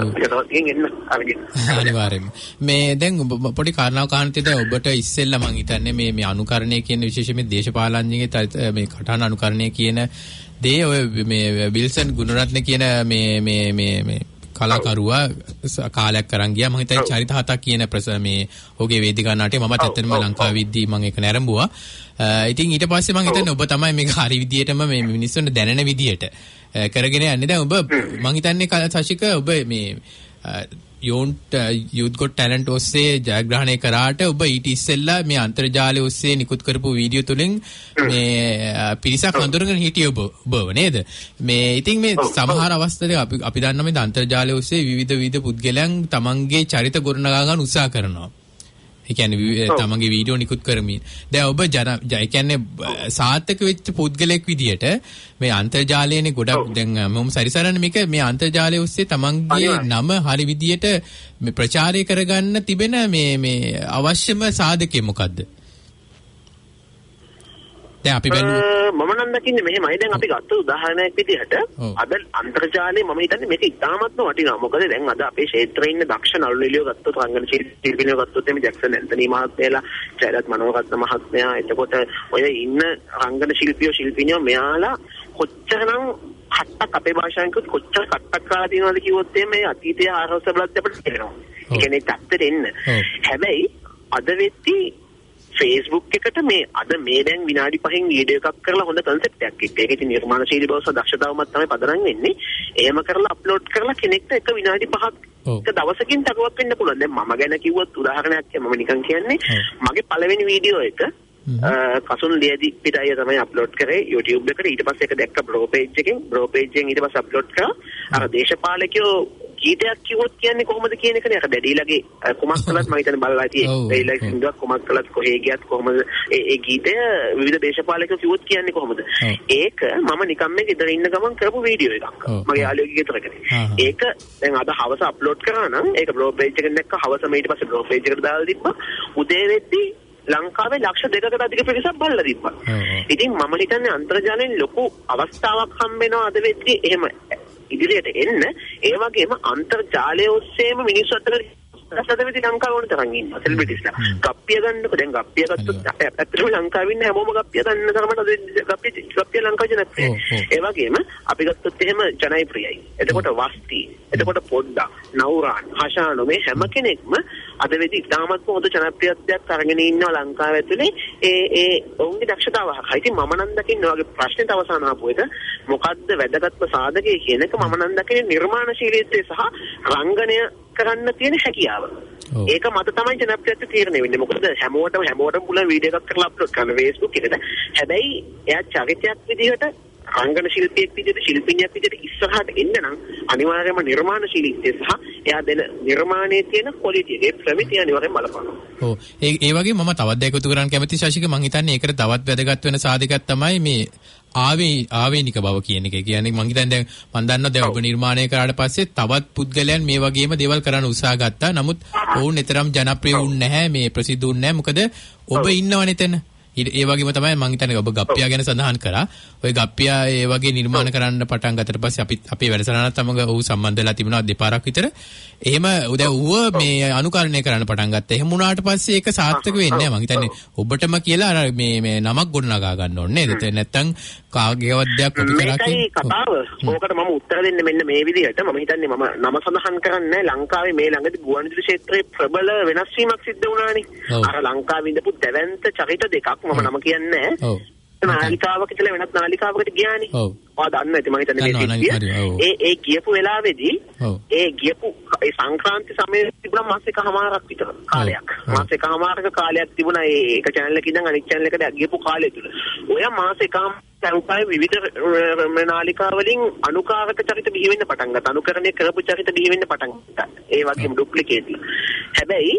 අනිවාර්යයෙන්ම. මේ දැන් පොඩි කාරණාවක් අහන්න තියෙනවා ඔබට ඉස්සෙල්ලා මම හිතන්නේ මේ අනුකරණය කියන විශේෂයෙන්ම දේශපාලඥයන්ගේ මේ කටහඬ අනුකරණය කියන දේ ඔය මේ විල්සන් ගුණරත්න කියන මේ කලාකරුවා කාලයක් කරන් ගියා. මම හිතන්නේ චරිත 7ක් කියන මේ ඔහුගේ වේදිකා නාට්‍ය මමත් ඇත්තටම ලංකාවේදී මම ඒක නැරඹුවා. ඉතින් ඊට පස්සේ මම හිතන්නේ ඔබ තමයි මේක හරි විදියටම මේ මිනිස්සුන්ට දැනෙන විදියට කරගෙන යන්නේ. දැන් ඔබ මම හිතන්නේ ශශික ඔබ මේ youth got talent ඔස්සේ ජයග්‍රහණය කරාට ඔබ ඊට ඉස්සෙල්ලා මේ අන්තර්ජාලය ඔස්සේ නිකුත් කරපු වීඩියෝ තුලින් මේ පිරිසක් හඳුනගෙන හිටියේ ඔබ නේද? මේ ඉතින් මේ සමහර අවස්ථාවල අපි දන්නා මේ අන්තර්ජාලය ඔස්සේ විවිධ පුද්ගලයන් තමන්ගේ චරිත ගොඩනගා ගන්න උත්සාහ කරනවා. ඒ කියන්නේ තමන්ගේ වීඩියෝ නිකුත් කරමින්. දැන් ඔබ කියන්නේ සාර්ථක වෙච්ච පුද්ගලෙක් විදියට මේ අන්තර්ජාලයේනේ ගොඩක් දැන් මම සරිසරන්නේ මේක මේ අන්තර්ජාලය ඔස්සේ තමන්ගේ නම හරි විදියට මේ ප්‍රචාරය කරගන්න තිබෙන මේ අවශ්‍යම සාධකය මොකද්ද? දැන් අපි මම නම් දකින්නේ මෙහෙමයි. දැන් අපි ගත්ත උදාහරණයක් විදිහට අද අන්තර්ජාලයේ මම හිතන්නේ මේක ඉතාමත්ම වටිනවා. මොකද දැන් අද අපේ ක්ෂේත්‍රයේ ඉන්න දක්ෂ නළු නිළියෝ ගත්තොත් රංගන ශිල්පිනියෝ ගත්තොත් එමේ ජැක්සන් ඇන්තනි මහත්මයාලා, ජයලත් මනෝරත්න මහත්මයා, එතකොට ඔය ඉන්න රංගන ශිල්පිනියෝ මෙයාලා කොච්චරනම් කට්ටක් අපේ භාෂාවෙන් කිව්වොත් කොච්චර කට්ටක් කාලා තියෙනවද කිව්වොත් මේ අතීතයේ ආරෝස බලද්දී අපිට තේරෙනවා. ඒ කියන්නේ තත්ත්වෙට එන්න. හැබැයි අද වෙද්දී Facebook එකට මේ අද මේ දැන් විනාඩි 5න් වීඩියෝ එකක් කරලා හොඳ කන්සෙප්ට් එකක් එක්ක ඒක ඉතින් නිර්මාණශීලී බව සහ දක්ෂතාවමත් තමයි පදනම් වෙන්නේ. එහෙම කරලා අප්ලෝඩ් කරලා කෙනෙක්ට එක විනාඩි 5ක් එක දවසකින් තරුවක් වෙන්න පුළුවන්. දැන් මම ගැන කිව්වොත් උදාහරණයක් මම නිකන් කියන්නේ මගේ පළවෙනි වීඩියෝ එක කසුන් ලියදි පිටාය තමයි අප්ලෝඩ් කරේ YouTube එකට. ඊට පස්සේ ඒක දැක්ක බ්‍රෝ පේජ් එකෙන් ඊට පස්සේ අප්ලෝඩ් කරා. අර දේශපාලකයෝ ගීතයක් කිව්වොත් කියන්නේ කොහොමද කියන එකනේ. අර දැඩිලගේ කුමක් කළත් මම හිතන්නේ බලලා තියෙන්නේ. දැඩිලගේ සින්දුවක් කුමක් කළත් කොහේ ගියත් කොහොමද ඒ ගීතය විවිධ දේශපාලකයෝ කිව්වොත් කියන්නේ කොහොමද. ඒක මම නිකන් මේ ගෙදර ඉන්න ගමන් කරපු වීඩියෝ එකක්. මගේ යාළුවෙක්ගේ ගෙදරකනේ. ඒක දැන් අද හවස අප්ලෝඩ් කරා නම් ඒක බ්‍රෝ පේජ් එකෙන් දැක්ක හවස ඊට පස්සේ බ්‍රෝ පේජ් එකට දාලා තිබ්බා. උදේ වෙද්දී ලංකාවේ ලක්ෂ 2කට අධික පිරිසක් බලලා තිබ්බා. ඉතින් මම හිතන්නේ අන්තර්ජාලයෙන් ලොකු අවස්ථාවක් හම්බ වෙනවා අද වෙද්දී එහෙම ඉදිරියට එන්න. ඒ වගේම අන්තර්ජාලය ඔස්සේම මිනිස්සු අතර සදවෙදි ලංකාව ඕන තරම් ඉන්නවා සෙලිබ්‍රිටිස්ලා. ගප්පිය ගන්නකො දැන් ගප්පිය ගත්තොත් ඇත්තටම ලංකාවේ ඉන්න හැමෝම ගප්පිය ගන්න තරමට ගප්පිය ලංකාවේ ජනප්‍රියයි. ඒ වගේම අපි ගත්තොත් එහෙම ජනප්‍රියයි. එතකොට වස්ති, එතකොට පොඩ්ඩා, නවුරාන්, හෂානෝ මේ හැම කෙනෙක්ම අද වෙදි ඉතාමත්ම හොඳ ජනප්‍රියත්වයක් අරගෙන ඉන්නවා ලංකාව ඇතුලේ ඒ ඔවුන්ගේ දක්ෂතාව හරහා. ඉතින් මම නම් දකින්නේ ඔයගේ ප්‍රශ්නෙට අවසාන ආපු එක මොකද්ද වැදගත්ම සාධකය කියන එක මම නම් දකින්නේ නිර්මාණශීලීත්වය සහ රංගනය කරන්න තියෙන හැකියාව. ඒක මත තමයි ජනප්‍රියත්වය තීරණය වෙන්නේ. මොකද හැමෝටම පුළුවන් වීඩියෝ එකක් කරලා අප්ලෝඩ් කරන්න Facebook එකට. හැබැයි එයා චරිතයක් විදිහට රංගන ශිල්පියෙක් විදිහට ශිල්පිනියක් විදිහට ඉස්සරහට එන්න නම් අනිවාර්යයෙන්ම නිර්මාණශීලීත්වය සහ එයා දෙන නිර්මාණයේ තියෙන ක්වොලිටි ඒ ප්‍රමිතිය අනිවාර්යෙන් බලපානවා. ඔව් ඒ වගේ මම තවත් දෙයක් එකතු කරන්න කැමති ශාසික මම හිතන්නේ ඒකට තවත් වැදගත් වෙන සාධකයක් තමයි මේ ආවේනික බව කියන එක. කියන්නේ මම හිතන්නේ දැන් මම දන්නවා දැන් ඔබ නිර්මාණය කරාට පස්සේ තවත් පුද්ගලයන් මේ වගේම දේවල් කරන්න උත්සාහ ගත්තා. නමුත් ඔවුන් එතරම් ජනප්‍රිය වුන්නේ නැහැ, මේ ප්‍රසිද්ධ වුන්නේ නැහැ. මොකද ඔබ ඉන්නවනේ එතන. ඒ වගේම තමයි මම හිතන්නේ ඔබ ගප්පියා ගැන සඳහන් කරා. ඔය ගප්පියා ඒ වගේ නිර්මාණ කරන්න පටන් ගත්තට පස්සේ අපේ වැඩසටහනත් තමඟ ඔහු සම්බන්ධ වෙලා තිබුණා දෙපාරක් විතර. එහෙම දැන් ඌව මේ අනුකරණය කරන්න පටන් ගත්තා. එහෙම වුණාට පස්සේ ඒක සාර්ථක වෙන්නේ නැහැ. මම හිතන්නේ ඔබටම කියලා අර මේ නමක් ගොඩනගා ගන්න ඕනේ නේද? නැත්තම් කාගේවත් දෙයක් කොපි කරලා මේකයි කතාව. ඕකට මම උත්තර දෙන්න මෙන්න මේ විදිහට. මම හිතන්නේ මම නම සඳහන් කරන්නේ ලංකාවේ මේ ළඟදී ගුවන්විදුලි ක්ෂේත්‍රයේ ප්‍රබල වෙනස් වීමක් සිද්ධ වුණානේ. අර ලංකාවේ ඉඳපු දැවැන්ත චරිත දෙකක් මම නම කියන්නේ නැහැ. නාලිකාවක කියලා වෙනත් නාලිකාවකට ගියානේ. ඔව් දන්න ඇති මම හිතන්නේ ඒ ගියපු වෙලාවේදී ඒ ගියපු ඒ සංක්‍රාන්ති සමයේ තිබුණා මාස එකමාරක් විතර කාලයක්. මාස එකමාරක කාලයක් තිබුණා ඒක channel එකකින් ඉඳන් අනිත් channel එකට ගියපු කාලය තුල. ඔය මාස එකම සංකල්ප විවිධ නාලිකා වලින් අනුකාරක චරිත බිහි වෙන්න පටන් ගත්තා. අනුකරණය කරපු චරිත බිහි වෙන්න පටන් ගත්තා. ඒ වගේම ඩුප්ලිකේට්. හැබැයි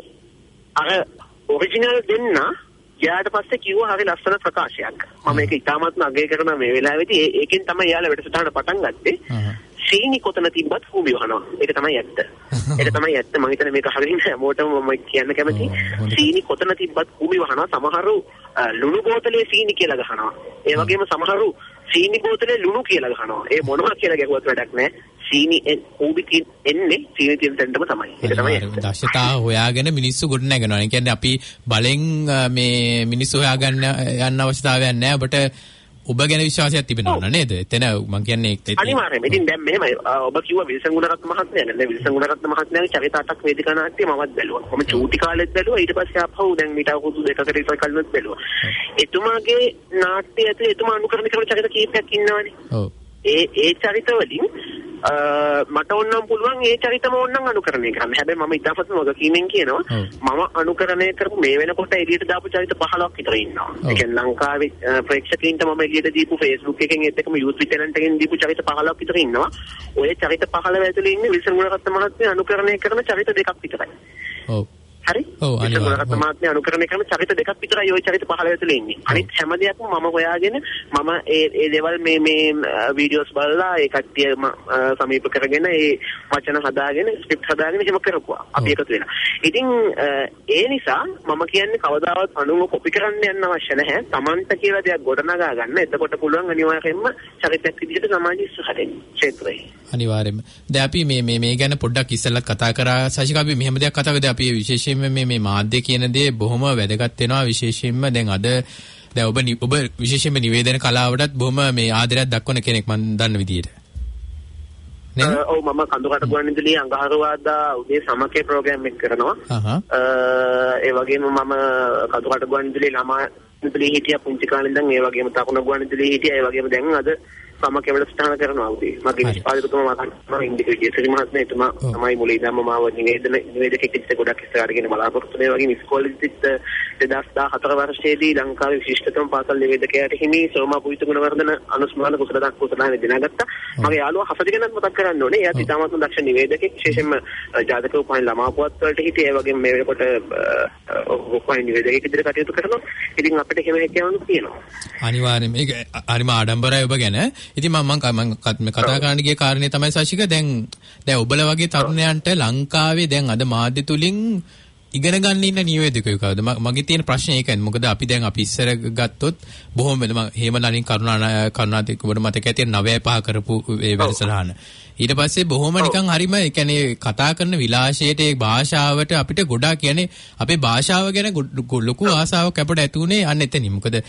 අර ඔරිජිනල් දෙන්න යාට පස්සේ කිව්වා හරි ලස්සන ප්‍රකාශයක්. මම ඒක ඉතාමත්ම අගය කරන මේ වෙලාවේදී ඒකෙන් තමයි යාළ වැඩසටහන පටන් ගත්තේ. සීනි කොතන තිබ්බත් භූමි වහනවා. ඒක තමයි ඇත්ත. ඒක තමයි ඇත්ත. මම හිතන්නේ මේක හරියට හැමෝටම මම කියන්න කැමතියි. සීනි කොතන තිබ්බත් භූමි වහනවා. සමහරු ලුණු බෝතලේ සීනි කියලා ගහනවා. ඒ වගේම සමහරු සීනි බෝතලේ ලුණු කියලා ගහනවා. ඒ මොනවා කියලා ගැහුවත් වැඩක් නැහැ. සීනි ඌබිකින් එන්නේ සීනි තියෙන තැනටම තමයි. ඒක තමයි දක්ෂතාව හොයාගෙන මිනිස්සු ගොඩ නැගනවා. ඒ කියන්නේ අපි බලෙන් මේ මිනිස්සු හොයාගන්න යන්න අවශ්‍යතාවයක් නැහැ. ඔබට ඔබ ගැන විශ්වාසයක් තිබෙනවා නේද? එතන මම කියන්නේ අනිවාර්යයෙන්ම. ඉතින් දැන් මෙහෙමයි. ඔබ කිව්වා විල්සන් ගුණරත්න මහත්මයා නේද? විල්සන් ගුණරත්න මහත්මයාගේ චරිත අටක් වේදිකා නාට්‍ය මමත් බැලුවා. මම චූටි කාලෙත් බැලුවා. ඊට පස්සේ ආපහු දැන් මීට අවුරුදු දෙකකට ඉස්සර කලිනුත් බැලුවා. එතුමාගේ නාට්‍ය ඇතුලේ එතුමා අනුකරණය කරන චරිත කීපයක් ඉන්නවනේ. ඔව්. ඒ චරිත වලින් මට ඕනනම් පුළුවන් ඒ චරිතම ඕනනම් අනුකරණය කරන්න. හැබැයි මම ඉතාලපත් වගකීමෙන් කියනවා මම අනුකරණය කරපු මේ වෙනකොට එළියට දාපු චරිත 15ක් විතර ඉන්නවා. ඒ කියන්නේ ලංකාවේ ප්‍රේක්ෂකයින්ට මම එළියට දීපු Facebook එකෙන් ඒත් එක්කම youth channel එකෙන් දීපු චරිත 15ක් විතර ඉන්නවා. ඔය චරිත 15 ඇතුලේ ඉන්නේ විල්සන් ගුණරත්න මහත්මයා අනුකරණය කරන චරිත දෙකක් විතරයි. ඔව්. හරි? ඔව් අනිවාර්යයෙන්ම මහත්මයා අනුකරණය කරන චරිත දෙකක් විතරයි ওই චරිත 15 ඇතුලේ ඉන්නේ. අනිත් හැම දෙයක්ම මම හොයාගෙන මම ඒ දේවල් මේ වීඩියෝස් බලලා ඒ කට්ටිය සමීප කරගෙන ඒ වචන හදාගෙන ස්ක්‍රිප්ට් හදාගෙන එහෙම කරපුවා. අපි එකතු වෙලා. ඉතින් ඒ නිසා මම කියන්නේ කවදාවත් අනුව කොපි කරන්න යන්න අවශ්‍ය නැහැ. Tamanta කියලා දෙයක් ගොඩනගා ගන්න. එතකොට පුළුවන් අනිවාර්යයෙන්ම චරිතයක් විදිහට සමාජය ඉස්සරහට එන්න. ක්ෂේත්‍රයේ. අනිවාර්යයෙන්ම. දැන් අපි මේ ගැන පොඩ්ඩක් ඉස්සෙල්ලා කතා කරා සාශික අපි මෙහෙම දෙයක් කතා කරද්දී අපි විශේෂයෙන් මේ මාධ්‍ය කියන දේ බොහොම වැදගත් වෙනවා. විශේෂයෙන්ම දැන් ඔබ විශේෂයෙන්ම නිවේදන කලාවටත් බොහොම මේ ආදරයක් දක්වන කෙනෙක් මම දන්න විදියට. ඔව් මම කඳුකට ගුවන්විදුලියේ අඟහරුවාදා උදේ සමකේ ප්‍රෝග්‍රෑම් එක කරනවා. ඒ වගේම මම කඳුකට ගුවන්විදුලියේ ළමා විදුලියේ හිටියා පුංචි කාලේ ඉඳන්. ඒ වගේම තකුණ ගුවන්විදුලියේ හිටියා. ඒ වගේම දැන් අද සමකේ වැඩසටහන කරනවා උදේ. මගේ නිෂ්පාදකතුමා මම ඉන්දික විජේසිරි මහත්මයා එතුමා තමයි මුලින් ඉඳන්ම මාව නිවේදකෙක් විදිහට ගොඩක් ඉස්සරහට ගෙන බලාපොරොත්තු වෙන වගේ ඉස්කෝලේදීත් 2014 වර්ෂයේදී ලංකාවේ විශිෂ්ටතම පාසල් නිවේදකයාට හිමි සෝමා පුයිත ගුණවර්ධන අනුස්මාන කුසලතාවේ දිනාගත්තා. මගේ යාළුවා හසදි ගැනත් මතක් කරන්න ඕනේ. එයාත් ඉතාමත්ම දක්ෂ නිවේදකෙක්. විශේෂයෙන්ම ජාතක උපන් ළමා පුවත් වලට හිටියේ. ඒ වගේම මේ වෙනකොට උපන් නිවේදකෙක් විදිහට කටයුතු කරනවා. ඉතින් අපිට හැම එකම තියෙනවා. අනිවාර්යයෙන්ම ඒක හරිම ආඩම්බරයි ඔබ ගැන. ඉතින් මම කතා කරන්න ගිය කාරණේ තමයි සාශික දැන් ඔබලා වගේ තරුණයන්ට ලංකාවේ දැන් අද මාධ්‍ය තුලින් ඉගෙන ගන්න ඉන්න නිවේදකයෝ කවුද? මගේ තියෙන ප්‍රශ්නේ ඒකයි. මොකද අපි ඉස්සර ගත්තොත් බොහොම හේමලනින් කරුණාතික ඔබට මතක ඇති 9:05 කරපු ඒ වැඩසටහන. ඊට පස්සේ බොහොම නිකන් හරිම ඒ කියන්නේ කතා කරන විලාශයට ඒ භාෂාවට අපිට ගොඩාක් කියන්නේ අපේ භාෂාව ගැන ලොකු ආසාවක් අපිට ඇති උනේ අන්න එතනින්. මොකද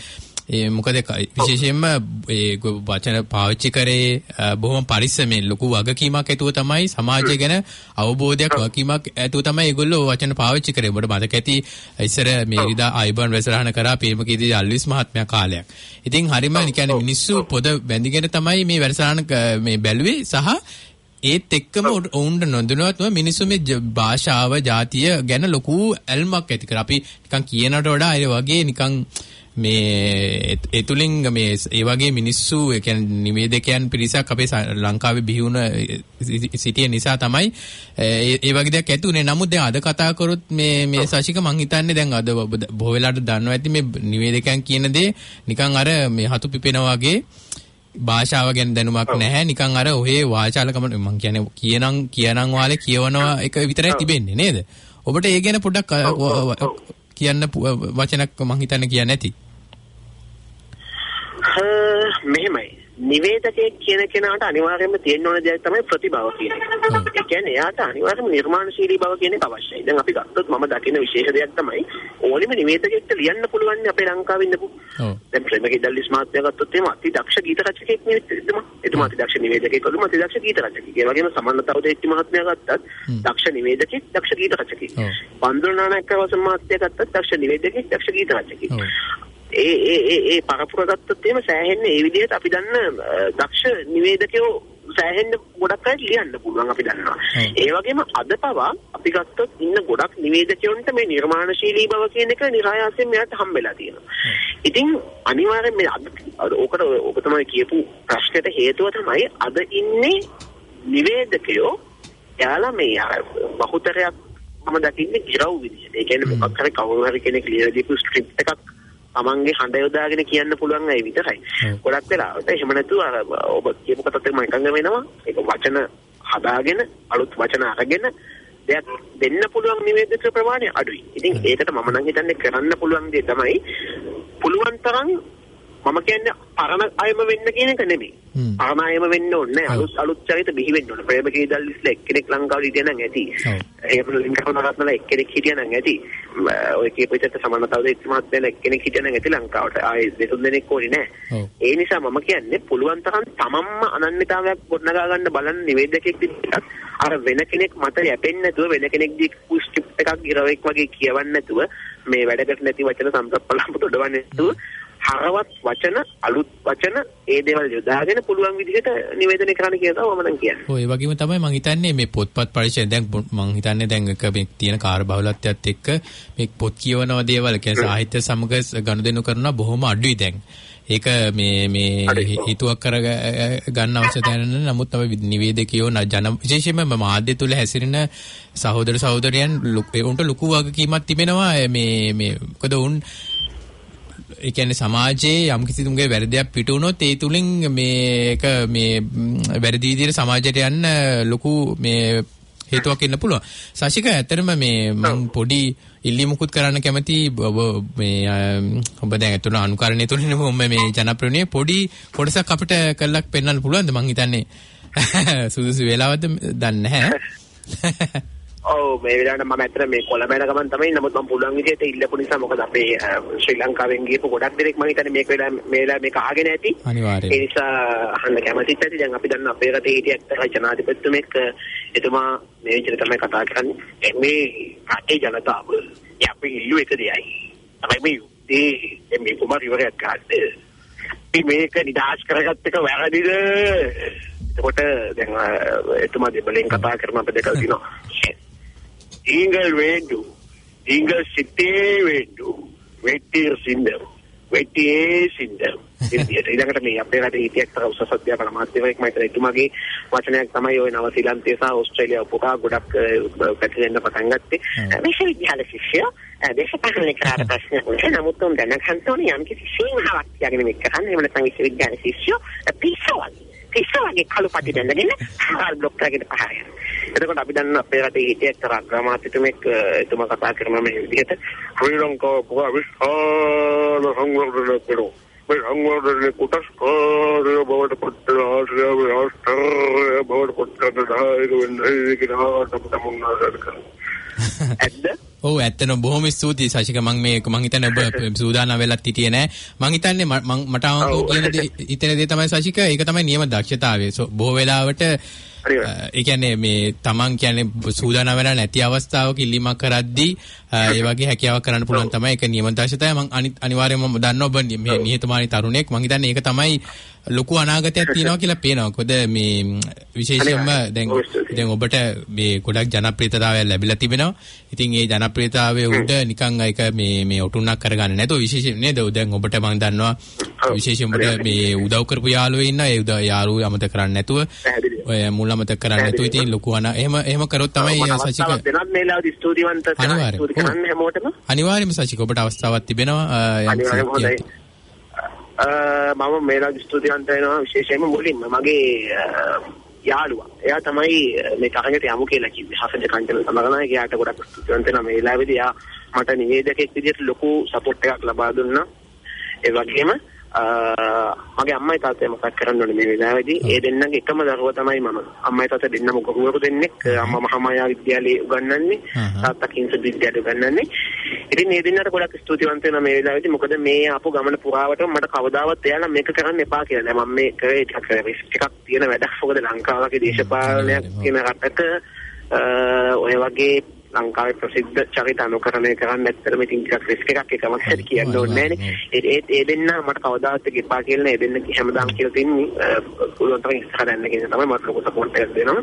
මොකද විශේෂයෙන්ම ඒ වචන පාවිච්චි කරේ බොහොම පරිස්සමෙන් ලොකු වගකීමක් ඇතුව තමයි සමාජය ගැන අවබෝධයක් වගකීමක් ඇතුව තමයි ඒගොල්ලෝ වචන පාවිච්චි කරේ. ඔබට මතක ඇති ඉස්සර මේ ඉරිදා අයිබන් වැසරහන කරා පේමකීදී අල්විස් මහත්මයා කාලයක්. ඉතින් හරිම කියන්නේ මිනිස්සු පොද බැඳිගෙන තමයි මේ වැසරහන මේ බැලුවේ සහ ඒත් එක්කම ඔවුන්ට නොදැනුවත්ව මිනිස්සු මේ භාෂාව ජාතිය ගැන ලොකු ඇල්මක් ඇති කර. අපි නිකන් කියනට වඩා අය වගේ නිකන් මේ එතුලින් මේ ඒ වගේ මිනිස්සු ඒ කියන්නේ නිවේදකයන් පිරිසක් අපේ ලංකාවේ බිහි වුණ සිටිය නිසා තමයි ඒ වගේ දෙයක් ඇති උනේ. නමුත් දැන් අද කතා කරොත් මේ සශික මං හිතන්නේ දැන් අද බොහෝ වෙලාවට දන්නවා ඇති මේ නිවේදකයන් කියන දේ නිකන් අර මේ හතු පිපෙනා වගේ භාෂාව ගැන දැනුමක් නැහැ. නිකන් අර ඔහේ වාචාලකම මං කියන්නේ කියනන් වාලේ කියවනවා එක විතරයි තිබෙන්නේ නේද? ඔබට ඒ ගැන පොඩ්ඩක් කියන්න වචනක් මං හිතන්නේ කියන්නේ නැති. මෙහෙමයි. නිවේදකයෙක් කියන කෙනාට අනිවාර්යයෙන්ම තියෙන්න ඕන දෙයක් තමයි ප්‍රතිභාව කියන එක. ඒ කියන්නේ එයාට අනිවාර්යයෙන්ම නිර්මාණශීලී බව කියන එක අවශ්‍යයි. දැන් අපි ගත්තොත් මම දකින විශේෂ දෙයක් තමයි ඕනෙම නිවේදකයෙක්ට ලියන්න පුළුවන් අපේ ලංකාවේ ඉන්නපු. දැන් ප්‍රේමකීදල්ලිස් මහත්මයා ගත්තොත් එහෙම අති දක්ෂ ගීත රචකයෙක් නෙවෙයි. එතුමා අති දක්ෂ නිවේදකයෙක් වගේම අති දක්ෂ ගීත රචකයෙක්. ඒ වගේම සමන්නතාව දෙච්චි මහත්මයා ගත්තත් දක්ෂ නිවේදකයෙක්, දක්ෂ ගීත රචකයෙක්. බන්දුරනායක වසම් මහත්මයා ගත්තත් දක්ෂ නිවේදකයෙක්, දක්ෂ ගීත රචකයෙක්. ඒ පරපුර ගත්තොත් එහෙම සෑහෙන්න ඒ විදිහට අපි දන්න දක්ෂ නිවේදකයෝ සෑහෙන්න ගොඩක් අය ලියන්න පුළුවන් අපි දන්නවා. ඒ වගේම අද පවා අපි ගත්තොත් ඉන්න ගොඩක් නිවේදකයන්ට මේ නිර්මාණශීලී බව කියන එක નિરાයාසයෙන් මෙයාට හම්බෙලා තියෙනවා. ඉතින් අනිවාර්යෙන් මේ ඔක තමයි කියපු ප්‍රශ්නෙට හේතුව තමයි අද ඉන්නේ නිවේදකයෝ එයාලා මේ බහුතරයක් මම දකින්නේ ගිරව් විදිහට. ඒ කියන්නේ මොකක් හරි කවුරු හරි කෙනෙක් ලියලා දීපු ස්ක්‍රිප්ට් එකක් තමන්ගේ හඬ යොදාගෙන කියන්න පුළුවන් අය විතරයි. ගොඩක් වෙලාවට එහෙම නැතුව ඔබ කියපු කතාවත් මම එකඟ වෙනවා. ඒක වචන හදාගෙන අලුත් වචන අරගෙන දෙයක් දෙන්න පුළුවන් නිවේදක ප්‍රමාණය අඩුයි. ඉතින් ඒකට මම නම් හිතන්නේ කරන්න පුළුවන් දේ තමයි පුළුවන් තරම් මම කියන්නේ පරණ අයම වෙන්න කියන එක නෙමෙයි. පරණ අයම වෙන්න ඕනේ නැහැ. අලුත් චරිත බිහි වෙන්න ඕනේ. ප්‍රේමකීදල්ලිස්ලා එක්කෙනෙක් ලංකාවේ හිටියා නම් ඇති. එහෙම ලින්කරනරත්නලා එක්කෙනෙක් හිටියා නම් ඇති. ඔය කියපු විදිහට සමන්නතාව දෙච්ච මහත්මයා එක්කෙනෙක් හිටියා නම් ඇති ලංකාවට. ආයේ දෙතුන් දෙනෙක් ඕනේ නැහැ. ඒ නිසා මම කියන්නේ පුළුවන් තරම් තමන්ම අනන්‍යතාවයක් ගොඩනගා ගන්න බලන්න නිවේදකෙක් විදිහට අර වෙන කෙනෙක් මත යැපෙන්නේ නැතුව වෙන කෙනෙක් දී ස්ක්‍රිප්ට් එකක් ගිරවෙක් වගේ කියවන්නේ නැතුව මේ වැඩකට නැති වචන සම්ප්‍රප්පලාප තොඩවන්නේ නැතුව හරවත් වචන අලුත් වචන ඒ දේවල් යොදාගෙන පුළුවන් විදිහට නිවේදනය කරන්න කියලා මම නම් කියන්නේ. ඔය වගේම තමයි මම හිතන්නේ මේ පොත්පත් පරිශ්‍රය දැන් මම හිතන්නේ දැන් එක මේ තියෙන කාර්යබහුලත්වයත් එක්ක මේ පොත් කියවනවා දේවල් කියන්නේ සාහිත්‍ය සමග ගනුදෙනු කරනවා බොහොම අඩුයි දැන්. ඒක මේ හිතුවක් කර ගන්න අවශ්‍යතාවය නැහැ. නමුත් අපි නිවේදකයෝ විශේෂයෙන්ම මාධ්‍ය තුල හැසිරෙන සහෝදර සහෝදරයන් උන්ට ලොකු වගකීමක් තිබෙනවා මේ මොකද උන් ඒ කියන්නේ සමාජයේ යම් කිසි තුන්ගේ වැරදියක් පිට වුණොත් ඒ තුලින් මේක මේ වැරදි විදිහට සමාජයට යන්න ලොකු මේ හේතුවක් ඉන්න පුළුවන්. සශික ඇත්තටම මේ මම පොඩි ඉල්ලීමකුත් කරන්න කැමති ඔබ දැන් අතුන අනුකරණය තුලින් මම මේ ජනප්‍රියනේ පොඩි කොටසක් අපිට කළක් පෙන්වන්න පුළුවන්ද? මම හිතන්නේ සුදුසු වෙලාවද දන්නේ නැහැ. ඔව් මේ වෙලාවට මම ඇත්තට මේ කොළඹ යන ගමන් තමයි. නමුත් මම පුළුවන් විදිහට ඉල්ලපු නිසා මොකද අපේ ශ්‍රී ලංකාවෙන් ගියපු ගොඩක් දෙනෙක් මම හිතන්නේ මේක වෙලාව මේක අහගෙන ඇති. අනිවාර්යයෙන්. ඒ නිසා අහන්න කැමතිත් ඇති. දැන් අපි දන්න අපේ රටේ හිටිය ඇත්තට ජනාධිපතිතුමෙක් එතුමා මේ විදිහට තමයි කතා කරන්නේ. මේ රටේ ජනතාව අපි ඉල්ලු එක දෙයයි. තමයි මේ කුමාර ඉවරයක් ගන්න. මේක නිදහස් කරගත්ත එක වැරදිද? එතකොට දැන් එතුමා දෙබලෙන් කතා කරන අපේ දෙකල් දිනවා. Tinggal wendu, tinggal sitte wendu, wetir sindar, wetie sindar. ඊළඟට මේ අපේ රටේ හිටියක් තර උසස් අධ්‍යාපන අමාත්‍යවරයෙක් මම හිතන එතුමාගේ වචනයක් තමයි ওই නව ශ්‍රී සහ ඕස්ට්‍රේලියාව පුරා ගොඩක් පැතිරෙන්න පටන් ගත්තේ. විශ්වවිද්‍යාල ශිෂ්‍ය දේශපාලන කරාට ප්‍රශ්න නැහැ. නමුත් උන් දැනගන්න ඕනේ යම් කිසි සීමාවක් තියාගෙන මේක කරන්නේ. එහෙම නැත්නම් විශ්වවිද්‍යාල ශිෂ්‍ය පිස්සවගේ කළුපටි දැන්නගෙන හාල් බ්ලොක් කරගෙන පහර යනවා. එතකොට අපි දන්න අපේ රටේ හිටිය එක්තරා අග්‍රාමාත්‍යතුමෙක් එතුමා කතා කරන මේ විදිහට ශ්‍රී ලංකාව පුරා විශාල සංවර්ධනයක් වෙනවා. මේ සංවර්ධනයේ කොටස් කාර්ය බවට පත් ආශ්‍රය ආශ්‍රය බවට පත් කරන දායක වෙන්නේ කියලා තමයි මුන්නාසල් කරනවා. ඇද්ද? ඔව් ඇත්තටම බොහොම ස්තුතියි සශික. මම හිතන්නේ ඔබ සූදානම් වෙලත් හිටියේ නෑ. මම හිතන්නේ මට අවංකව කියන හිතන දේ තමයි සශික. ඒක තමයි නියම දක්ෂතාවය. බොහෝ වෙලාවට ඒ කියන්නේ මේ තමන් කියන්නේ සූදානම් වෙලා නැති අවස්ථාවක ඉල්ලීමක් කරද්දී ඒ වගේ හැකියාවක් කරන්න පුළුවන් තමයි ඒක නියම දක්ෂතාවය. මම අනිවාර්යයෙන්ම දන්නවා ඔබ මේ නිහතමානී තරුණයෙක්. මම හිතන්නේ ඒක තමයි ලොකු අනාගතයක් තියෙනවා කියලා පේනවා. මොකද මේ විශේෂයෙන්ම දැන් ඔබට මේ ගොඩක් ජනප්‍රියතාවයක් ලැබිලා තිබෙනවා. ඉතින් ඒ ජනප්‍රියතාවයේ උඩ නිකන් ඒක මේ ඔටුන්නක් කරගන්න නැතුව විශේෂයෙන් නේද? දැන් ඔබට මම දන්නවා විශේෂයෙන්ම මේ උදව් කරපු යාළුවෝ ඉන්නවා. ඒ යාළුවෝ අමතක කරන්නේ නැතුව ඔය මුල අමතක කරන්නේ නැතුව ඉතින් ලොකු එහෙම කරොත් තමයි සචික දෙනත් මේ ලාවදී ස්තුතිවන්ත කරන්න හැමෝටම. අනිවාර්යයෙන්ම සචික ඔබට අවස්ථාවක් තිබෙනවා. මම මේලා ස්තුතිවන්ත වෙනවා විශේෂයෙන්ම මුලින්ම මගේ යාළුවා. එයා තමයි මේ තරඟට යමු කියලා කිව්වේ. හසන්ත කන්ටල සමගනායක යාට ගොඩක් ස්තුතිවන්ත වෙනවා. මේ වෙලාවේදී එයා මට නිවේදකෙක් විදිහට ලොකු සපෝට් එකක් ලබා දුන්නා. ඒ වගේම මගේ අම්මයි තාත්තයි මතක් කරන්න ඕනේ මේ වෙලාවේදී. ඒ දෙන්නගේ එකම දරුවා තමයි මම. අම්මයි තාත්තා දෙන්නම ගුරුවරු දෙන්නෙක්. අම්මා මහාමායා විද්‍යාලයේ උගන්වන්නේ. තාත්තා කිංස විද්‍යාලයේ උගන්වන්නේ. ඉතින් මේ දෙන්නට ගොඩක් ස්තුතිවන්ත වෙනවා මේ වෙලාවේදී. මොකද මේ ආපු ගමන පුරාවටම මට කවදාවත් එයාලා මේක කරන්න එපා කියලා නෑ. මම මේ කරේ ටිකක් තියෙන වැඩක්. මොකද ලංකාවේ දේශපාලනයක් කියන රටක ඔය වගේ ලංකාවේ ප්‍රසිද්ධ චරිත අනුකරණය කරන්න ඇත්තටම ඉතින් ටිකක් රිස්ක් එකක් එකම හැටි කියන්න ඕනේ නෑනේ. ඒ දෙන්න මට කවදාවත් එපා කියලා නෑ. ඒ දෙන්න හැමදාම කියලා තින්නේ පුළුවන් තරම් ඉස්සරහට යන්න කියන තමයි මට ලොකු සපෝට් එකක් දෙනවා.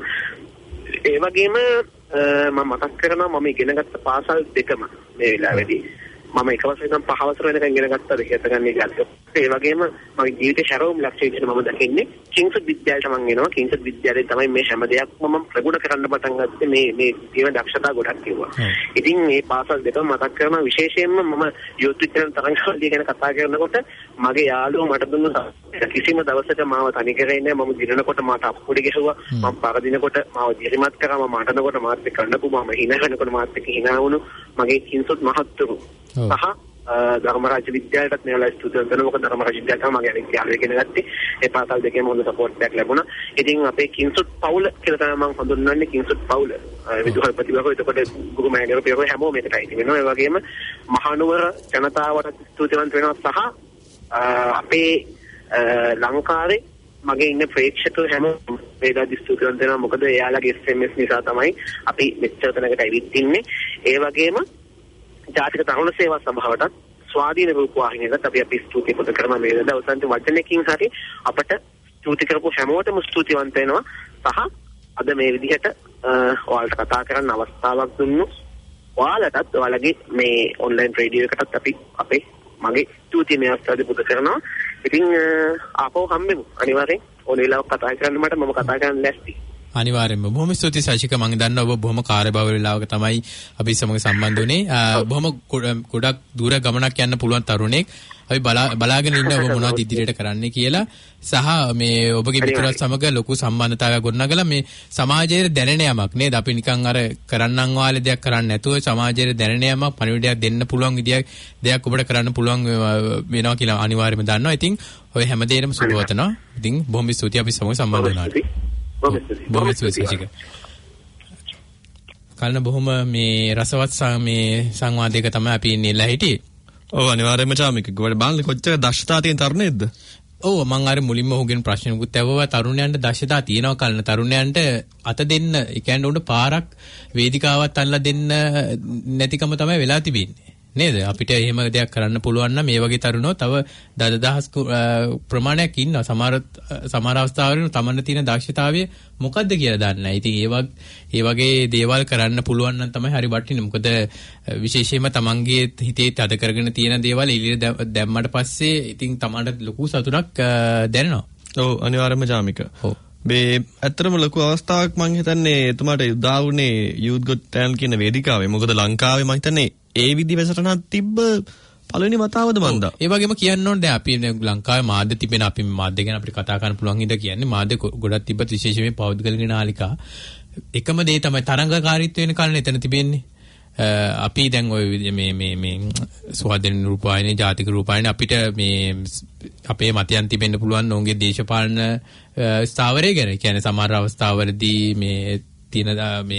ඒ වගේම මම මතක් කරනවා මම ඉගෙනගත්ත පාසල් දෙකම මේ වෙලාවේදී මම එක වසරේ ඉඳන් 5 වසර වෙනකන් ඉගෙන ගත්තා දෙක ගන්න ඉගත්තා. ඒ වගේම මගේ ජීවිතේ ශරවුම් ලක්ෂ්‍ය විදිහට මම දකින්නේ කිංස් විද්‍යාලයට මම එනවා. කිංස් විද්‍යාලයේ තමයි මේ හැම දෙයක්ම මම ප්‍රගුණ කරන්න පටන් ගත්තේ. මේ ජීවන දක්ෂතා ගොඩක් කිව්වා. ඉතින් මේ පාසල් දෙකම මතක් කරනවා විශේෂයෙන්ම මම යුත් විද්‍යාලන තරංගවලදී ගැන කතා කරනකොට මගේ යාළුවෝ මට දුන්න කිසිම දවසක මාව තනි කරේ නැහැ. මම දිනනකොට මාට අප්පුඩි ගැහුවා. මම පරදිනකොට මාව දිරිමත් කරා. මම අඬනකොට මාත් එක්ක අඬපු. මම hina වෙනකොට මාත් එක්ක hina වුණු මගේ කිංසොත් මහත්තුරු සහ ධර්මරාජ විද්‍යාලයටත් මේවලා ස්තුතිවන්ත වෙනවා. මොකද ධර්මරාජ විද්‍යාලය තමයි මගේ අනිත් යාළුවෙක් ඉගෙන ගත්තේ. ඒ පාසල් දෙකේම හොඳ සපෝට් එකක් ලැබුණා. ඉතින් අපේ කිංසොත් පවුල කියලා තමයි මම හඳුන්වන්නේ. කිංසොත් පවුල විදුහල්පතිවරු එතකොට ගුරු මෑණිවරු පියවරු හැමෝම එකටයි තියෙනවා. ඒ වගේම මහනුවර ජනතාවට ස්තුතිවන්ත වෙනවා. සහ අපේ ලංකාවේ මගේ ඉන්න ප්‍රේක්ෂකයෝ හැමෝම වේලාදී ස්තුතිවන්ත වෙනවා. මොකද එයාලගේ SMS නිසා තමයි අපි මෙච්චර තැනකට ඇවිත් ඉන්නේ. ඒ වගේම ජාතික තරුණ සේවා සභාවටත් ස්වාධීන රූපවාහිනියකට අපි ස්තුති පොත කරනවා. මේ දවස්වල වචනකින් හරි අපට ස්තුති කරපු හැමෝටම ස්තුතිවන්ත වෙනවා. සහ අද මේ විදිහට ඔයාලට කතා කරන්න අවස්ථාවක් දුන්නු ඔයාලටත් ඔයාලගේ මේ ඔන්ලයින් රේඩියෝ එකටත් අපි මගේ ස්තුතිය මේ අවස්ථාවේ පුද කරනවා. ඉතින් ආපහු හම්බෙමු අනිවාර්යෙන්. ඕන වෙලාවක කතා කරන්න මට මම කතා කරන්න ලැස්ති. අනිවාර්යෙන්ම බොහොම ස්තුතියි සශික. මම දන්නවා ඔබ බොහොම කාර්යබහුල වෙලාවක තමයි අපි සමග සම්බන්ධ වුණේ. බොහොම ගොඩක් දුර ගමනක් යන්න පුළුවන් තරුණෙක්. අපි බලාගෙන ඉන්න ඔබ මොනවද ඉදිරියට කරන්නේ කියලා සහ මේ ඔබගේ මිතුරත් සමග ලොකු සම්බන්ධතාවයක් ගොඩනගලා මේ සමාජයේ දැනෙන යමක් නේද? අපි නිකන් අර කරන්නම් වාලේ දෙයක් කරන්නේ නැතුව සමාජයේ දැනෙන යමක් පණිවිඩයක් දෙන්න පුළුවන් දෙයක් ඔබට කරන්න පුළුවන් වෙනවා කියලා අනිවාර්යයෙන්ම දන්නවා. ඉතින් ඔය හැමදේටම සුබවතනවා. ඉතින් බොහොම ස්තුතියි අපි සමග සම්බන්ධ වුණාට. බොහොම ස්තුතියි. කලින් බොහොම මේ රසවත් මේ සංවාදයක තමයි අපි ඉන්නේලා හිටියේ. ඔව් අනිවාර්යයෙන්ම චාමික. ගොඩ බලන්න කොච්චර දක්ෂතා තියෙන තරුණයෙක්ද? ඔව් මම අර මුලින්ම ඔහුගෙන් ප්‍රශ්නකුත් ඇහුවා. තරුණයන්ට දක්ෂතා තියෙනවා කලින් තරුණයන්ට අත දෙන්න, ඒ කියන්නේ උඩ පාරක් වේදිකාවක් අල්ලලා දෙන්න නැතිකම තමයි වෙලා තිබෙන්නේ. නේද? අපිට එහෙම දෙයක් කරන්න පුළුවන් නම් මේ වගේ තරුණෝ තව දහදහස් ප්‍රමාණයක් ඉන්නවා. සමහර අවස්ථාවල තමන්න තියෙන දක්ෂතාවය මොකද්ද කියලා දන්නේ නැහැ. ඉතින් ඒ වගේ දේවල් කරන්න පුළුවන් නම් තමයි හරි වටින්නේ. මොකද විශේෂයෙන්ම තමන්ගේ හිතේ තද කරගෙන තියෙන දේවල් එළියට දැම්මට පස්සේ ඉතින් තමන්ට ලොකු සතුටක් දැනෙනවා. ඔව් අනිවාර්යයෙන්ම ජාමික. ඔව්. මේ ඇත්තටම ලොකු අවස්ථාවක් මම හිතන්නේ එතුමාට උදා වුණේ Youth Got Talent කියන වේදිකාවේ. මොකද ලංකාවේ මම හිතන්නේ ඒ විදි වැසටනක් තිබ්බ පළවෙනි වතාවද මන්දා. ඒ වගේම කියන්න ඕනේ දැන් අපි ලංකාවේ මාධ්‍ය තිබෙන අපි මාධ්‍ය ගැන අපිට කතා කරන්න පුළුවන් ඉඳ කියන්නේ මාධ්‍ය ගොඩක් තිබ්බත් විශේෂයෙන්ම පෞද්ගලික නාලිකා එකම දේ තමයි තරංගකාරීත්වය වෙන කාරණේ එතන තිබෙන්නේ. අපි දැන් ඔය මේ ස්වාධීන රූපවාහිනිය ජාතික රූපවාහිනිය අපිට මේ අපේ මතයන් තිබෙන්න පුළුවන් ඔවුන්ගේ දේශපාලන ස්ථාවරය ගැන. කියන්නේ සමහර අවස්ථාවලදී මේ තියෙන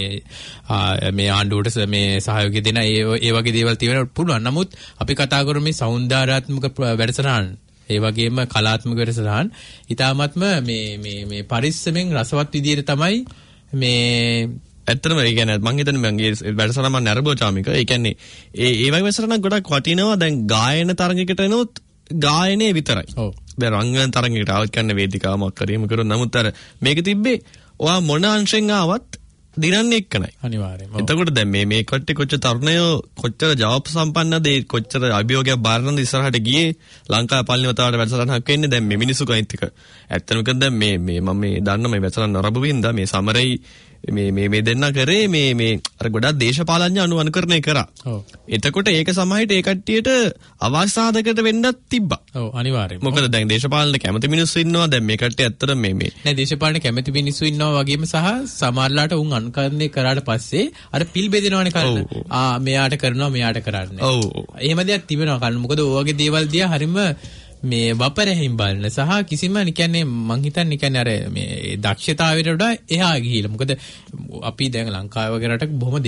මේ ආණ්ඩුවට මේ සහයෝගය දෙන ඒ වගේ දේවල් තියෙන්න පුළුවන්. නමුත් අපි කතා කරමු මේ සෞන්දර්යාත්මක වැඩසටහන් ඒ වගේම කලාත්මක වැඩසටහන් ඊටාත්ම මේ පරිස්සමෙන් රසවත් විදියට තමයි මේ ඇත්තටම ඒ කියන්නේ මම හිතන්නේ මගේ වැඩසටහන මම නරඹුවා චාමික. ඒ කියන්නේ ඒ වගේ වැඩසටහනක් ගොඩක් වටිනවා. දැන් ගායන තරඟයකට එනොත් ගායනේ විතරයි. ඔව්. දැන් රංගන තරඟයකට ආවත් කන්න වේදිකාවක් කරේම කරොත් නමුත් අර මේක තිබ්බේ ඔයා මොන අංශෙන් ආවත් දිනන්නේ එක්කනයි. අනිවාර්යයෙන්ම. එතකොට දැන් මේ කට්ටිය කොච්චර තරුණයෝ කොච්චර ජවාබ් සම්පන්නද ඒ කොච්චර අභියෝගයක් බාරනද ඉස්සරහට ගියේ ලංකාවේ පළවෙනි වතාවට වැඩසටහනක් වෙන්නේ දැන් මේ මිනිස්සු කයින් ටික. ඇත්තම කිව්වොත් දැන් මේ මම මේ දන්න මේ වැඩසටහන නරඹු වින්දා මේ සමරයි මේ දෙන්න කරේ මේ අර ගොඩක් දේශපාලඥ අනුකරණය කරා. ඔව්. එතකොට ඒක සමහරට ඒ කට්ටියට අවශ්‍ය සාධකකට වෙන්නත් තිබ්බා. ඔව් අනිවාර්යයෙන්ම. මොකද දැන් දේශපාලන කැමති මිනිස්සු ඉන්නවා දැන් මේ කට්ටිය ඇත්තට මේ නෑ දේශපාලන කැමති මිනිස්සු ඉන්නවා වගේම සහ සමහරලාට උන් අනුකරණය කරාට පස්සේ අර පිල් බෙදෙනවනේ කරන්න. මෙයාට කරනවා මෙයාට කරන්නේ. ඔව්. එහෙම දෙයක් තිබෙනවා කරන්න. මොකද ඔය වගේ දේවල් දිහා හරිම මේ වපරැහින් බලන සහ කිසිම කියන්නේ මං හිතන්නේ අර මේ දක්ෂතාවයට වඩා එහා ගිහිල්ලා. මොකද අපි දැන් ලංකාව වගේ රටක බොහොම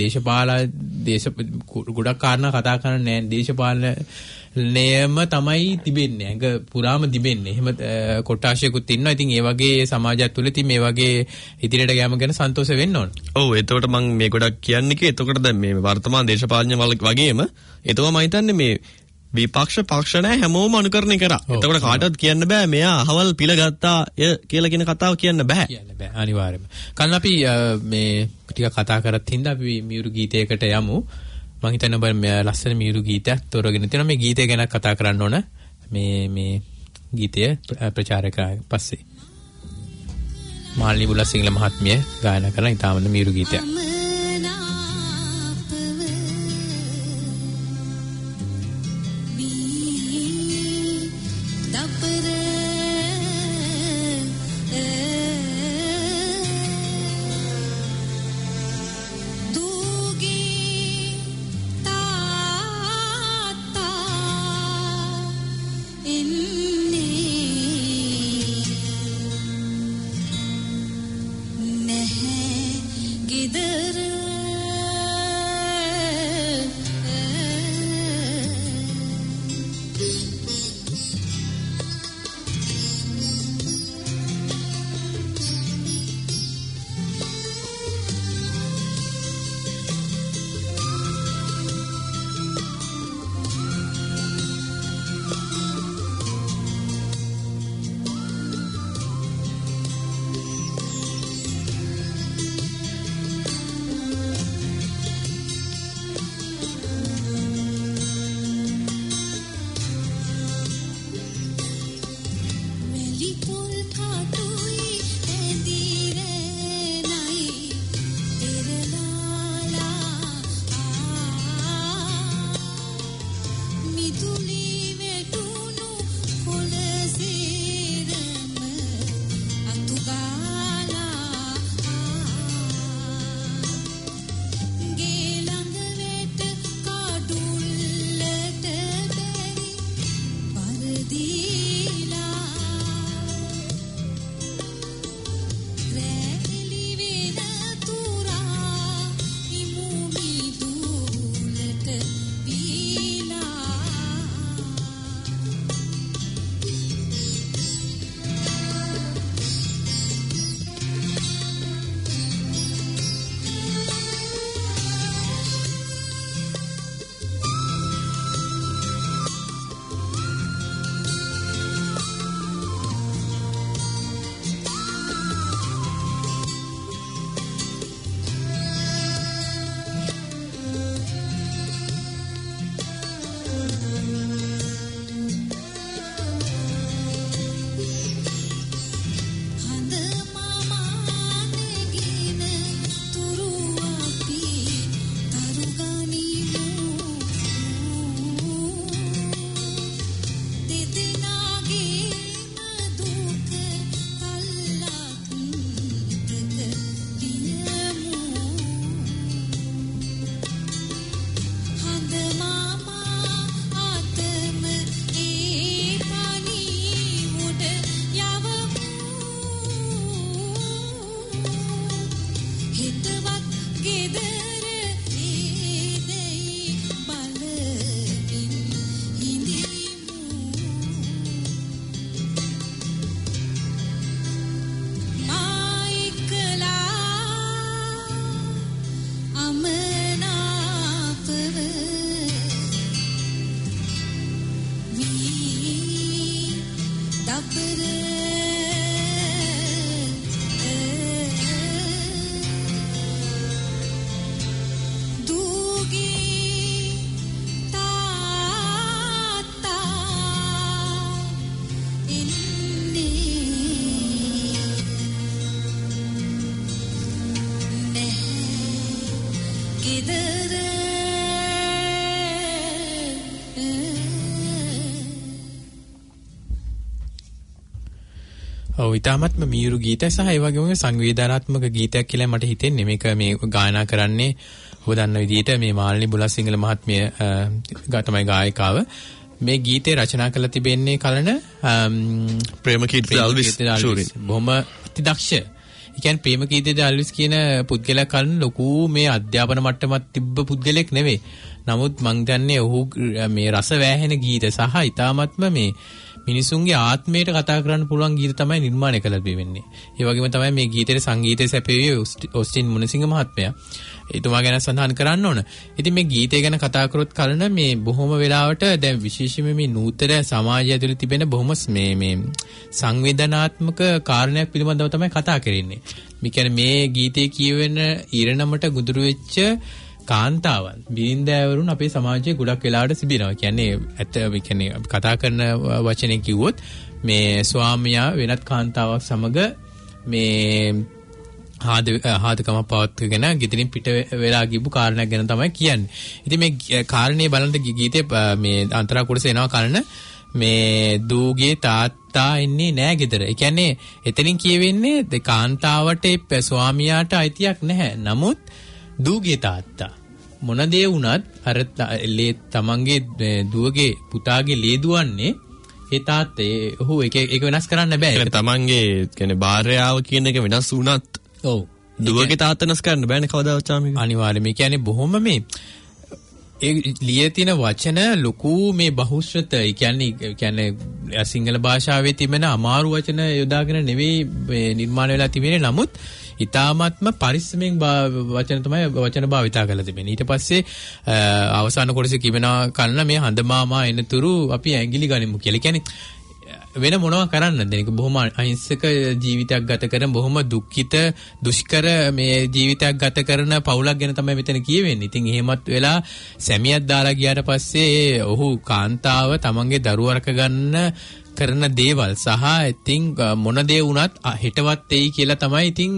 ගොඩක් කාරණා කතා කරන්නේ නැහැ. දේශපාලනයම තමයි තිබෙන්නේ. ඒක පුරාම තිබෙන්නේ. එහෙම කොටාශයකුත් ඉන්නවා. ඉතින් ඒ වගේ සමාජයත් තුළ ඉතින් මේ වගේ ඉදිරියට ගෑම ගැන සන්තෝෂ වෙන්න ඕන. ඔව් එතකොට මම මේ ගොඩක් කියන්නේ එතකොට දැන් මේ වර්තමාන දේශපාලන වගේම එතකොට මම හිතන්නේ මේ විපක්ෂ පක්ෂ නැහැ හැමෝම අනුකරණය කරා. එතකොට කාටවත් කියන්න බෑ මෙයා අහවල් පිළ ගත්තා කියලා කියන කතාව කියන්න බෑ. කියන්න බෑ අනිවාර්යයෙන්ම. කලින් අපි මේ ටික කතා කරත් හින්දා අපි මියුරු ගීතයකට යමු. මම හිතන්නේ ඔබ ලස්සන මියුරු ගීතයක් තෝරගෙන තියෙනවා. මේ ගීතය ගැන කතා කරන්න ඕන. මේ ගීතය ප්‍රචාරය කරාන් පස්සේ මාල්නි බුලසිංහල මහත්මිය ගායනා කරන ඉතාමත් මියුරු ගීතයක්. Gidar ඔව් ඊටාත්ම මීරු ගීත සහ ඒ වගේම සංවේදනාත්මක ගීතයක් කියලා මට හිතෙන්නේ. මේක මේ ගායනා කරන්නේ ඔබ දන්න විදිහට මේ මාල්නි බුලසිංහල මහත්මිය තමයි ගායිකාව. මේ ගීතේ රචනා කරලා තිබෙන්නේ කලන ප්‍රේමකීර්ති අල්විස් ෂූරින්. බොහොම අතිදක්ෂ. ඒ කියන්නේ ප්‍රේමකීර්ති අල්විස් කියන පුද්ගලයා කලන ලොකු මේ අධ්‍යාපන මට්ටමක් තිබ්බ පුද්ගලෙක් නෙවෙයි. නමුත් මං දන්නේ ඔහු මේ රස වෑහෙන ගීත සහ ඊටාත්ම මේ මිනිසුන්ගේ ආත්මයට කතා කරන්න පුළුවන් ගීත තමයි නිර්මාණය කළා වෙන්නේ. ඒ වගේම තමයි මේ ගීතේ සංගීතය සැපෙව්වේ ඔස්ටින් මුණසිංහ මහත්මයා. එතුමා ගැන සඳහන් කරන්න ඕන. ඉතින් මේ ගීතය ගැන කතා කරොත් කලන මේ බොහොම වෙලාවට දැන් විශේෂයෙන්ම මේ නූතන සමාජය ඇතුළේ තිබෙන බොහොම මේ සංවේදනාත්මක කාරණයක් පිළිබඳව තමයි කතා කරන්නේ. මේ කියන්නේ මේ ගීතේ කියවෙන ඉරණමට ගුදුරු වෙච්ච කාන්තාවන් බිරින්දෑවරුන් අපේ සමාජයේ ගොඩක් වෙලාවට සිටිනවා. කියන්නේ ඇත්ත කියන්නේ කතා කරන වචනේ කිව්වොත් මේ ස්වාමියා වෙනත් කාන්තාවක් සමග මේ ආදකම පවත්වගෙන ගෙදරින් පිට වෙලා ගිහපු කාරණයක් ගැන තමයි කියන්නේ. ඉතින් මේ කාරණේ බලන්න ගීතේ මේ අන්තරා කොටස එනවා කලන මේ දූගේ තාත්තා ඉන්නේ නෑ ගෙදර. ඒ කියන්නේ එතනින් කියවෙන්නේ කාන්තාවට ස්වාමියාට අයිතියක් නැහැ. නමුත් දූගේ තාත්තා මොන දේ වුණත් අර තමන්ගේ දුවගේ පුතාගේ ලේ දුවන්නේ ඒ තාත්තේ ඔහු ඒක වෙනස් කරන්න බෑ. ඒක තමන්ගේ කියන්නේ භාර්යාව කියන එක වෙනස් වුණත් ඔව් දුවගේ තාත්තා වෙනස් කරන්න බෑනේ කවදාවත් චාමික. අනිවාර්යයෙන්. මේ කියන්නේ බොහොම මේ ඒ ලියේ තියෙන වචන ලොකු මේ බහුශ්‍රත. ඒ කියන්නේ සිංහල භාෂාවේ තිබෙන අමාරු වචන යොදාගෙන නෙවෙයි නිර්මාණය වෙලා තිබෙන්නේ. නමුත් ඊ타ත්ම පරිස්සමෙන් වචන තමයි වචන භාවිතා කරලා තිබෙන්නේ. ඊට පස්සේ අවසාන කොටසේ කියනවා කන්න මේ හඳ මාමා එනතුරු අපි ඇඟිලි ගනිමු කියලා. කියන්නේ වෙන මොනවා කරන්නද? ඒක බොහොම අහිංසක ජීවිතයක් ගත කරන බොහොම දුක්ඛිත දුෂ්කර මේ ජීවිතයක් ගත කරන පවුලක් ගැන තමයි මෙතන කියවෙන්නේ. ඉතින් එහෙමත් වෙලා සැමියක් දාලා ගියාට පස්සේ ඔහු කාන්තාව තමන්ගේ දරුවා රැක ගන්න කරන දේවල් සහ ඉතින් මොන දේ වුණත් හෙටවත් එයි කියලා තමයි ඉතින්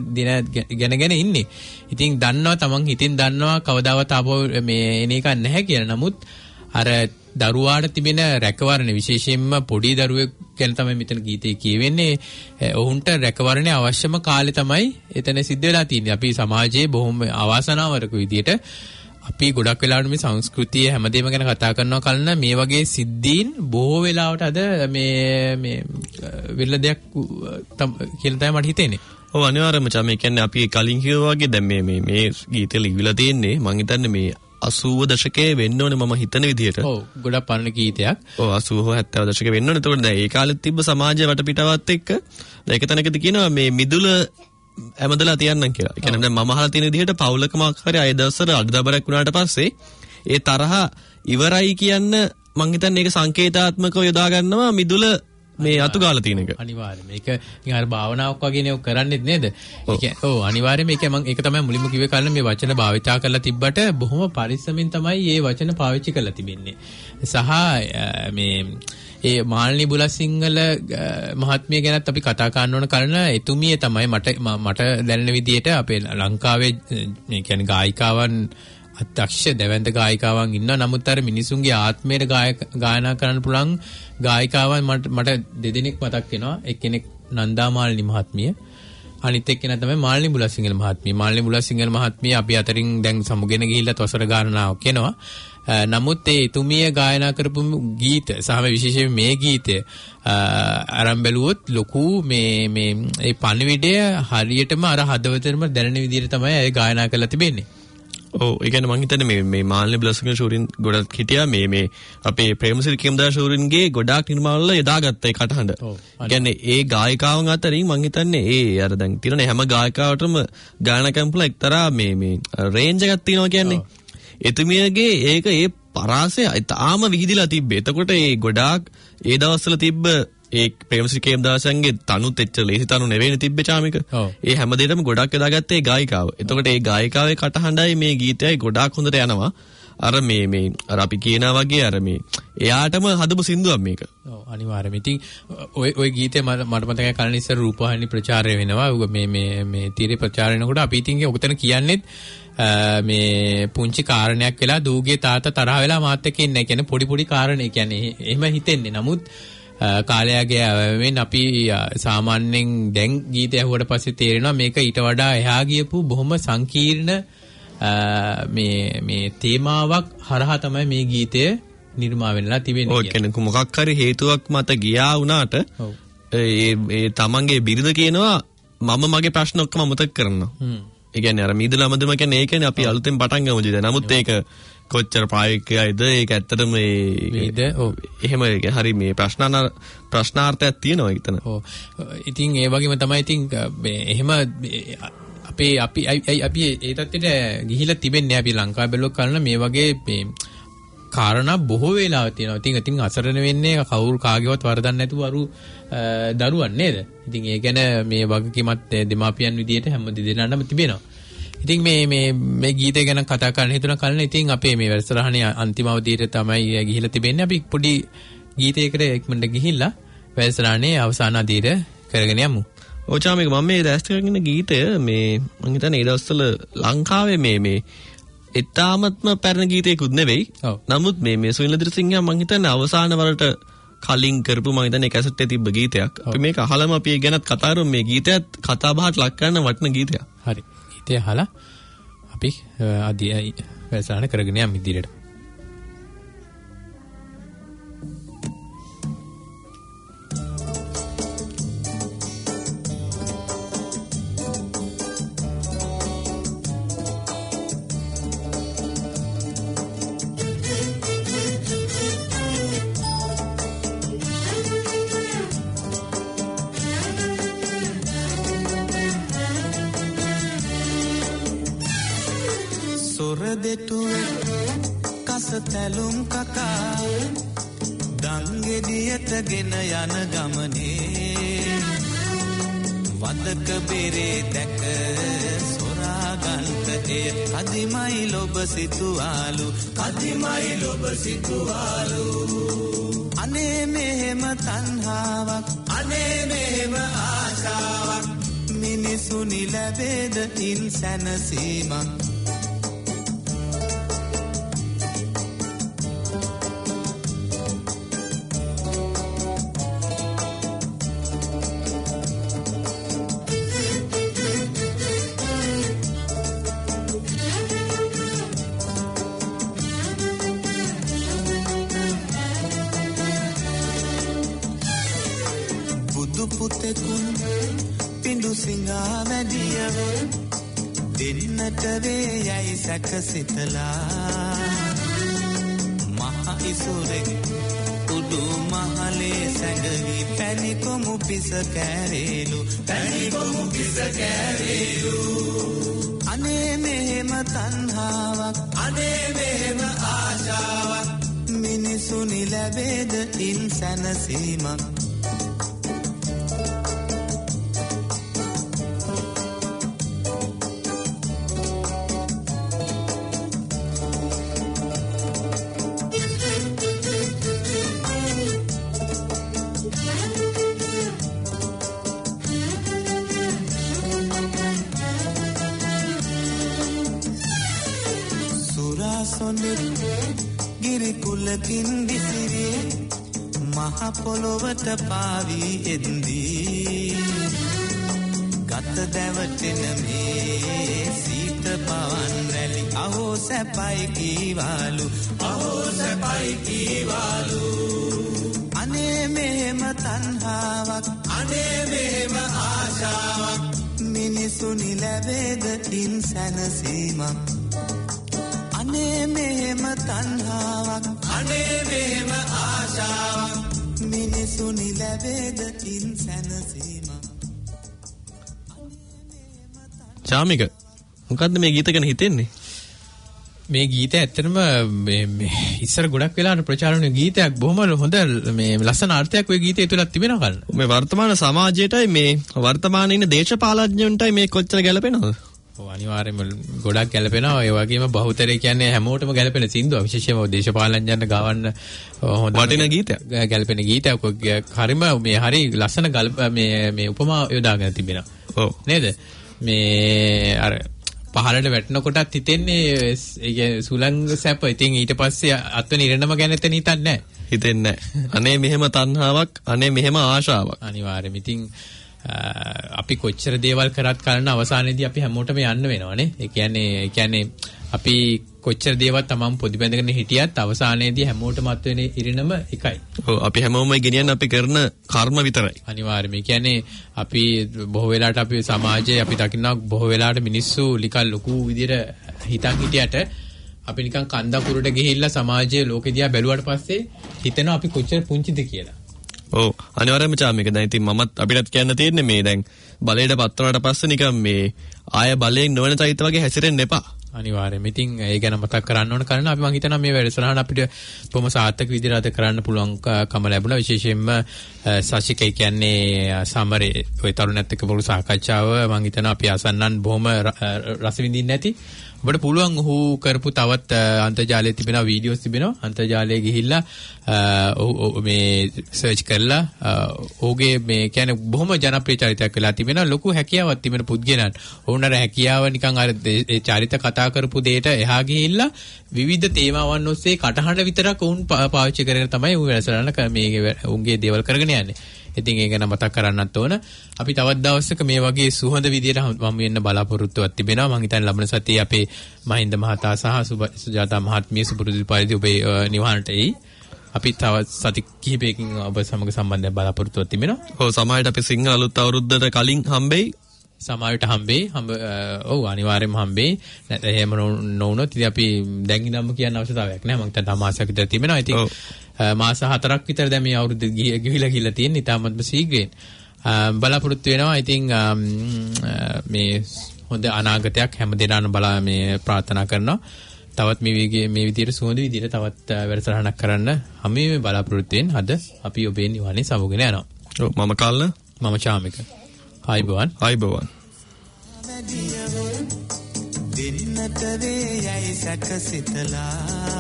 දින ගැන ඉන්නේ. ඉතින් දන්නවා තමන් හිතින් දන්නවා කවදාවත් ආපහු මේ එන එක නැහැ කියලා. නමුත් අර දරුවාට තිබෙන රැකවරණ විශේෂයෙන්ම පොඩි දරුවෙක් ගැන තමයි මෙතන ගීතේ කියවෙන්නේ. ඔවුන්ට රැකවරණේ අවශ්‍යම කාලේ තමයි එතන සිද්ධ වෙලා තියෙන්නේ. අපි සමාජයේ බොහොම අවාසනාවරක විදියට අපි ගොඩක් වෙලාවට මේ සංස්කෘතිය හැමදේම ගැන කතා කරනවා කලන මේ වගේ සිද්ධීන් බොහෝ වෙලාවට අද මේ විරල දෙයක් කියලා තමයි මට හිතෙන්නේ. ඔව් අනිවාර්යයෙන්ම මේ කියන්නේ අපි කලින් කිව්වා වගේ දැන් මේ ගීතේ ලියවිලා තියෙන්නේ මම හිතන්නේ මේ 80 දශකයේ වෙන්න ඕනේ මම හිතන විදිහට. ඔව් ගොඩක් පරණ ගීතයක්. ඔව් 80 70 දශකයේ වෙන්න ඕනේ. ඒතකොට දැන් ඒ කාලෙත් තිබ්බ සමාජයේ වටපිටාවත් එක්ක දැන් එක තැනකදී කියනවා මේ මිදුල ඇමදලා තියන්නම් කියලා. ඒ කියන්නේ දැන් මම අහලා තියෙන විදිහට පවුලක මාකාරය අය දවසට අඩදබරක් වුණාට පස්සේ ඒ තරහ ඉවරයි කියන්න මං හිතන්නේ ඒක සංකේතාත්මකව යොදා ගන්නවා මිදුල මේ අතු ගාලා තියෙන එක. අනිවාර්යයෙන්. මේක නිකන් අර භාවනාවක් වගේ නේ ඔක් කරන්නේත් නේද? ඔව් අනිවාර්යයෙන් මේක මම ඒක තමයි මුලින්ම කිව්වේ කලින් මේ වචන භාවිතා කරලා තිබ්බට බොහොම පරිස්සමින් තමයි මේ වචන පාවිච්චි කරලා තිබෙන්නේ. සහ මේ ඒ මාල්නි බුලසිංහල මහත්මිය ගැනත් අපි කතා කරන්න ඕන කරන එතුමිය තමයි මට දැනෙන විදිහට අපේ ලංකාවේ මේ කියන්නේ ගායිකාවන් අත්‍යක්ෂ දෙවන්ත ගායිකාවන් ඉන්නවා. නමුත් අර මිනිසුන්ගේ ආත්මයට ගායනා කරන්න පුළුවන් ගායිකාවන් මට දෙදෙනෙක් මතක් වෙනවා. එක්කෙනෙක් නන්දා මාල්නි මහත්මිය. අනිත් එක්කෙනා තමයි මාල්නි බුලසිංහල මහත්මිය. මාල්නි බුලසිංහල මහත්මිය අපි අතරින් දැන් සමුගෙන ගිහිල්ලා තොසර ගානනාවක් එනවා. නමුත් ඒ එතුමිය ගායනා කරපු ගීත සහ විශේෂයෙන් මේ ගීතය අරන් බැලුවොත් ලොකු මේ ඒ පණිවිඩය හරියටම අර හදවතටම දැනෙන විදිහට තමයි ඒ ගායනා කරලා තිබෙන්නේ. ඔව් ඒ කියන්නේ මම හිතන්නේ මේ මාල්නි බුලසිංහල ෂූරින් ගොඩක් හිටියා මේ අපේ ප්‍රේමසිරි කේමදාස ෂූරින්ගේ ගොඩාක් නිර්මාණවල යොදාගත්ත ඒ කටහඬ. ඒ කියන්නේ ඒ ගායිකාවන් අතරින් මම හිතන්නේ ඒ අර දැන් තියෙන හැම ගායකාවටම ගායනා කරන පුළුවන් එක්තරා මේ රේන්ජ් එකක් තියෙනවා කියන්නේ. එතුමියගේ ඒක ඒ පරාසය තාම විහිදිලා තිබ්බේ. එතකොට ඒ ගොඩාක් ඒ දවස්වල තිබ්බ ඒ ප්‍රේමසිරි කේමදාසන්ගේ තනුත් එච්චර ලේසි තනු නෙවෙයි තිබ්බේ චාමික. ඒ හැම දෙයකම ගොඩක් යොදාගත්තේ ඒ ගායිකාව. එතකොට ඒ ගායිකාවේ කටහඬයි මේ ගීතයයි ගොඩාක් හොඳට යනවා. අර මේ අර අපි කියනා වගේ අර මේ එයාටම හදපු සින්දුවක් මේක. ඔව් අනිවාර්යයෙන්ම. ඉතින් ওই ගීතේ මට මතකයි කලින් ඉස්සර රූපවාහිනී ප්‍රචාරය වෙනවා. මේ තීරේ ප්‍රචාරය වෙනකොට අපි ඉතින් ඔතන කියන්නේත් මේ පුංචි කාරණයක් වෙලා දූගේ තාත්තා තරහ වෙලා මාත් එක්ක ඉන්නේ. කියන්නේ පොඩි කාරණේ කියන්නේ එහෙම හිතෙන්නේ. නමුත් කාලයගේ වෙන අපි සාමාන්‍යයෙන් දැන් ගීතය ඇහුවට පස්සේ තේරෙනවා මේක ඊට වඩා එහා ගියපු බොහොම සංකීර්ණ මේ තේමාවක් හරහා තමයි මේ ගීතය නිර්මාණය වෙලා තිබෙන්නේ. ඔය කියන්නේ මොකක් හරි හේතුවක් මත ගියා වුණාට ඒ තමන්ගේ බිරිඳ කියනවා මම මගේ ප්‍රශ්න ඔක්කොම අමතක කරනවා. ඒ කියන්නේ අර මිදලා මදම කියන්නේ ඒ කියන්නේ අපි අලුතෙන් පටන් ගමුද දැන්. නමුත් ඒක කොච්චර ප්‍රායෝගිකයිද ඒක ඇත්තටම එහෙම හරි මේ ප්‍රශ්නාර්ථයක් තියෙනවා එතන. ඔව්. ඉතින් ඒ වගේම තමයි ඉතින් එහෙම අපි ඒ තත්ත්වයට ගිහිලා තිබෙන්නේ අපි ලංකාව බැලුවක් කරන මේ වගේ මේ කාරණා බොහෝ වෙලාවක් තියෙනවා. ඉතින් අසරණ වෙන්නේ කවුරු කාගේවත් වරදක් නැතුව දරුවන් නේද? ඉතින් ඒ ගැන මේ වගකීමත් දෙමාපියන් විදියට හැම දෙදෙනාටම තිබෙනවා. ඉතින් මේ ගීතය ගැන කතා කරන්න හිතුණා කලින් ඉතින් අපේ මේ වැඩසටහනේ අන්තිම අවධියට තමයි ගිහිලා තිබෙන්නේ. අපි පොඩි ගීතයකට ඉක්මනට ගිහිල්ලා වැඩසටහනේ අවසාන අදියට කරගෙන යමු. ඔචාමික මම මේ දැස්ත කරගෙන ගීතය මේ මම හිතන්නේ ඒ දවස්වල ලංකාවේ මේ එතාමත්ම පැරණි ගීතයකුත් නෙවෙයි. නමුත් මේ සුනිල් දිරසිංහ මම හිතන්නේ අවසාන වලට කලින් කරපු මම හිතන්නේ කැසට් එකේ තිබ්බ ගීතයක්. අපි මේක අහලම අපි ඒ ගැනත් කතා කරමු. මේ ගීතයත් කතා බහට ලක් කරන වටින ගීතයක්. හරි. ගීතය අහලා අපි වැඩසටහන කරගෙන යමු ඉදිරියට. තැලුම් කකා දංගෙඩියට ගෙන යන ගමනේ වදක බෙරේ දැක සොරාගන්ත එය කදිමයි ලොබ සිතුවාලු අනේ මෙහෙම තණ්හාවක් අනේ මෙහෙම ආශාවක් මිනිසුනි ලැබෙද ඉන් සැනසීමක් දෙන්නට වේයයි සැකසිතලා මහ ඉසුරෙක් උඩු මහලේ සැඟවි පැණිකොමු පිස කෑරේලු අනේ මෙහෙම තණ්හාවක් අනේ මෙහෙම ආශාවක් මිනිසුනි ලැබෙද ඉන් සැනසීමක් ගිරිකුලකින් දිසිරේ මහ පොළොවට පාවී එද්දී ගත දැවටෙන මේ සීත පවන් රැලි අහෝ සැපයි කීවාලු අනේ මෙහෙම තණ්හාවක් අනේ මෙහෙම ආශාවක් මිනිසුනි ලැබෙද ඉන් සැනසීමක් අනේ මෙහෙම තණ්හාවක් අනේ මෙහෙම ආශාවක් මිනිසුනි ලැබෙද ඉන් සැනසීමක් චාමික මොකද්ද මේ ගීත ගැන හිතෙන්නේ? මේ ගීතය ඇත්තටම ඉස්සර ගොඩක් වෙලාවට ප්‍රචාරණය ගීතයක් බොහොම හොඳ මේ ලස්සන අර්ථයක් ඔය ගීතය තුලත් තිබෙනවා කල්න. මේ වර්තමාන සමාජයටයි මේ වර්තමානයේ ඉන්න දේශපාලඥයන්ටයි මේ කොච්චර ගැලපෙනවද? ඔව් අනිවාර්යයෙන්ම ගොඩක් ගැලපෙනවා. ඒ වගේම බහුතරය කියන්නේ හැමෝටම ගැලපෙන සින්දුව. විශේෂයෙන්ම දේශපාලඥයන්ට ගවන්න හොඳ වටින ගීතයක්. ගැලපෙන ගීතයක්. හරිම මේ හරි ලස්සන මේ උපමා යොදාගෙන තිබෙනවා. ඔව්. නේද? මේ අර පහළට වැටෙනකොටත් හිතෙන්නේ සුලංග සැප. ඉතින් ඊට පස්සේ අත්වෙන ඉරණම ගැන එතන හිතන්නේ නැහැ. හිතෙන්නේ නැහැ. අනේ මෙහෙම තණ්හාවක්, අනේ මෙහෙම ආශාවක්. අනිවාර්යයෙන්. ඉතින් අපි කොච්චර දේවල් කරත් කරන අවසානයේදී අපි හැමෝටම යන්න වෙනවනේ. ඒ කියන්නේ අපි කොච්චර දේවල් තමන් පොඩි බැඳගෙන හිටියත් අවසානයේදී හැමෝටම අත් වෙන ඉරිනම එකයි. ඔව් අපි හැමෝම ගෙනියන්නේ අපි කරන කර්ම විතරයි. අනිවාර්යයෙන්. ඒ කියන්නේ අපි බොහෝ වෙලාවට අපි සමාජයේ අපි දකිනවා බොහෝ වෙලාවට මිනිස්සු නිකන් ලොකු විදියට හිතන් හිටියට අපි නිකන් කන්දකුරට ගිහිල්ලා සමාජයේ ලෝකෙ දිහා බැලුවාට පස්සේ හිතෙනවා අපි කොච්චර පුංචිද කියලා. ඔව් අනිවාර්යයෙන්ම චාමික දැන් ඉතින් මමත් අපිටත් කියන්න තියෙන්නේ මේ දැන් බලයට පත් වුණාට පස්සේ නිකන් මේ ආය බලයෙන් නොවන චෛත්‍ය වගේ හැසිරෙන්න එපා. අනිවාර්යයෙන්. ඉතින් ඒ ගැන මතක් කරන්න ඕන කරන අපි මම හිතනවා මේ වැඩසටහන අපිට බොහොම සාර්ථක විදිහට අද කරන්න පුළුවන්කම ලැබුණා. විශේෂයෙන්ම සාශිකයි කියන්නේ සමරේ ඔය තරුණයත් එක්ක පොළු සාකච්ඡාව මම හිතනවා අපි අසන්නන් බොහොම රස විඳින්න නැති. ඔබට පුළුවන් ඔහු කරපු තවත් අන්තර්ජාලයේ තිබෙන වීඩියෝස් තිබෙනවා. අන්තර්ජාලයේ ගිහිල්ලා මේ සර්ච් කරලා ඔහුගේ මේ කියන්නේ බොහොම ජනප්‍රිය චරිතයක් වෙලා තිබෙනවා. ලොකු හැකියාවක් තිබෙන පුද්ගලයන්. ඔවුන්ට හැකියාව නිකන් අර ඒ චරිත කතා කරපු දෙයට එහා ගිහිල්ලා විවිධ තේමාවන් ඔස්සේ කටහඬ විතරක් ඔවුන් පාවිච්චි කරගෙන තමයි ඔහු වැඩසටහන මේ උන්ගේ දේවල් කරගෙන යන්නේ. ඉතින් ඒක ගැන මතක් කරන්නත් ඕන. අපි තවත් දවසක මේ වගේ සුහඳ විදියට මම වෙන්න බලාපොරොත්තුවක් තිබෙනවා. මම හිතන්නේ ලබන සතියේ අපේ මහින්ද මහතා සහ සුජාතා මහත්මිය සුපුරුදු පරිදි ඔබේ නිවහනට එයි. අපි තවත් සති කිහිපයකින් ඔබ සමග සම්බන්ධයක් බලාපොරොත්තුවක් තිබෙනවා. ඔව් සමහරවිට අපි සිංහල අලුත් අවුරුද්දට කලින් හම්බෙයි. සමහරවිට ඔව් අනිවාර්යයෙන්ම හම්බෙයි. එහෙම නොවුනොත් ඉතින් අපි දැන් ඉඳන්ම කියන්න අවශ්‍යතාවයක් නැහැ. මම හිතන මාසයක් විතර තිබෙනවා. ඉතින් මාස 4ක් විතර දැන් මේ අවුරුද්ද ගිහිලා තියෙන ඉතාමත්ම ශීඝ්‍රයෙන් බලාපොරොත්තු වෙනවා. ඉතින් මේ හොඳ අනාගතයක් හැම දිනම මේ ප්‍රාර්ථනා කරනවා. තවත් මේ විදිහට සුවඳ විදිහට තවත් වැඩසටහනක් කරන්න හැමෝම බලාපොරොත්තු වෙන අද අපි ඔබේ නිවනේ සමුගෙන යනවා. ඔව් මම කල්න මම චාමික. ආයිබෝවන්. දෙන්නට වේයයි සැකසිතලා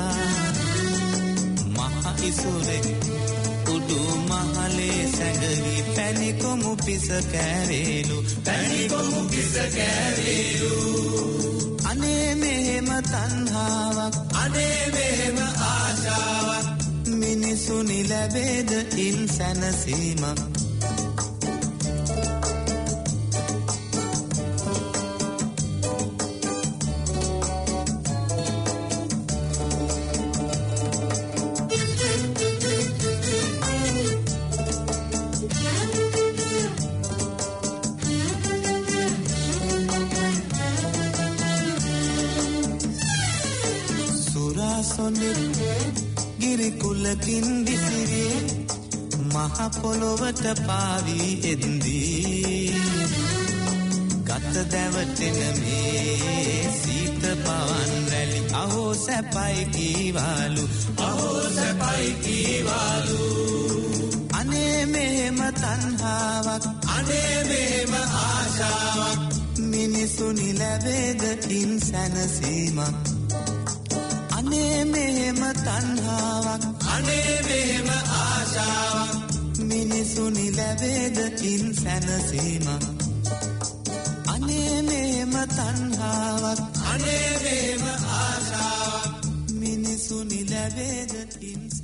මහ ඉසුරේ උඩු මහලේ සැඟවි පැණිකොමු පිස කෑවේලු අනේ මෙහෙම තණ්හාවක් අනේ මෙහෙම ආශාවක් මිනිසුනි ලැබේද ඉන් සැනසීමක් ගිරිකුලකින් විසිරේ මහ පොළොවට පාවී එද්දී ගත දැවටෙන මේ සීත පවන් රැලි අහෝ සැපයි කීවාලු අනේ මෙහෙම තණ්හාවක් අනේ මෙහෙම ආශාවක් මිනිසුනි ලැබේද ඉන් සැනසීමක් අනේ මෙහෙම තණ්හාවක් අනේ මෙහෙම ආශාවක් මිනිසුනි ලැබේද ඉන් සැනසීමක් අනේ මෙහෙම තණ්හාවක් අනේ මෙහෙම ආශාවක් මිනිසුනි ලැබේද ඉන්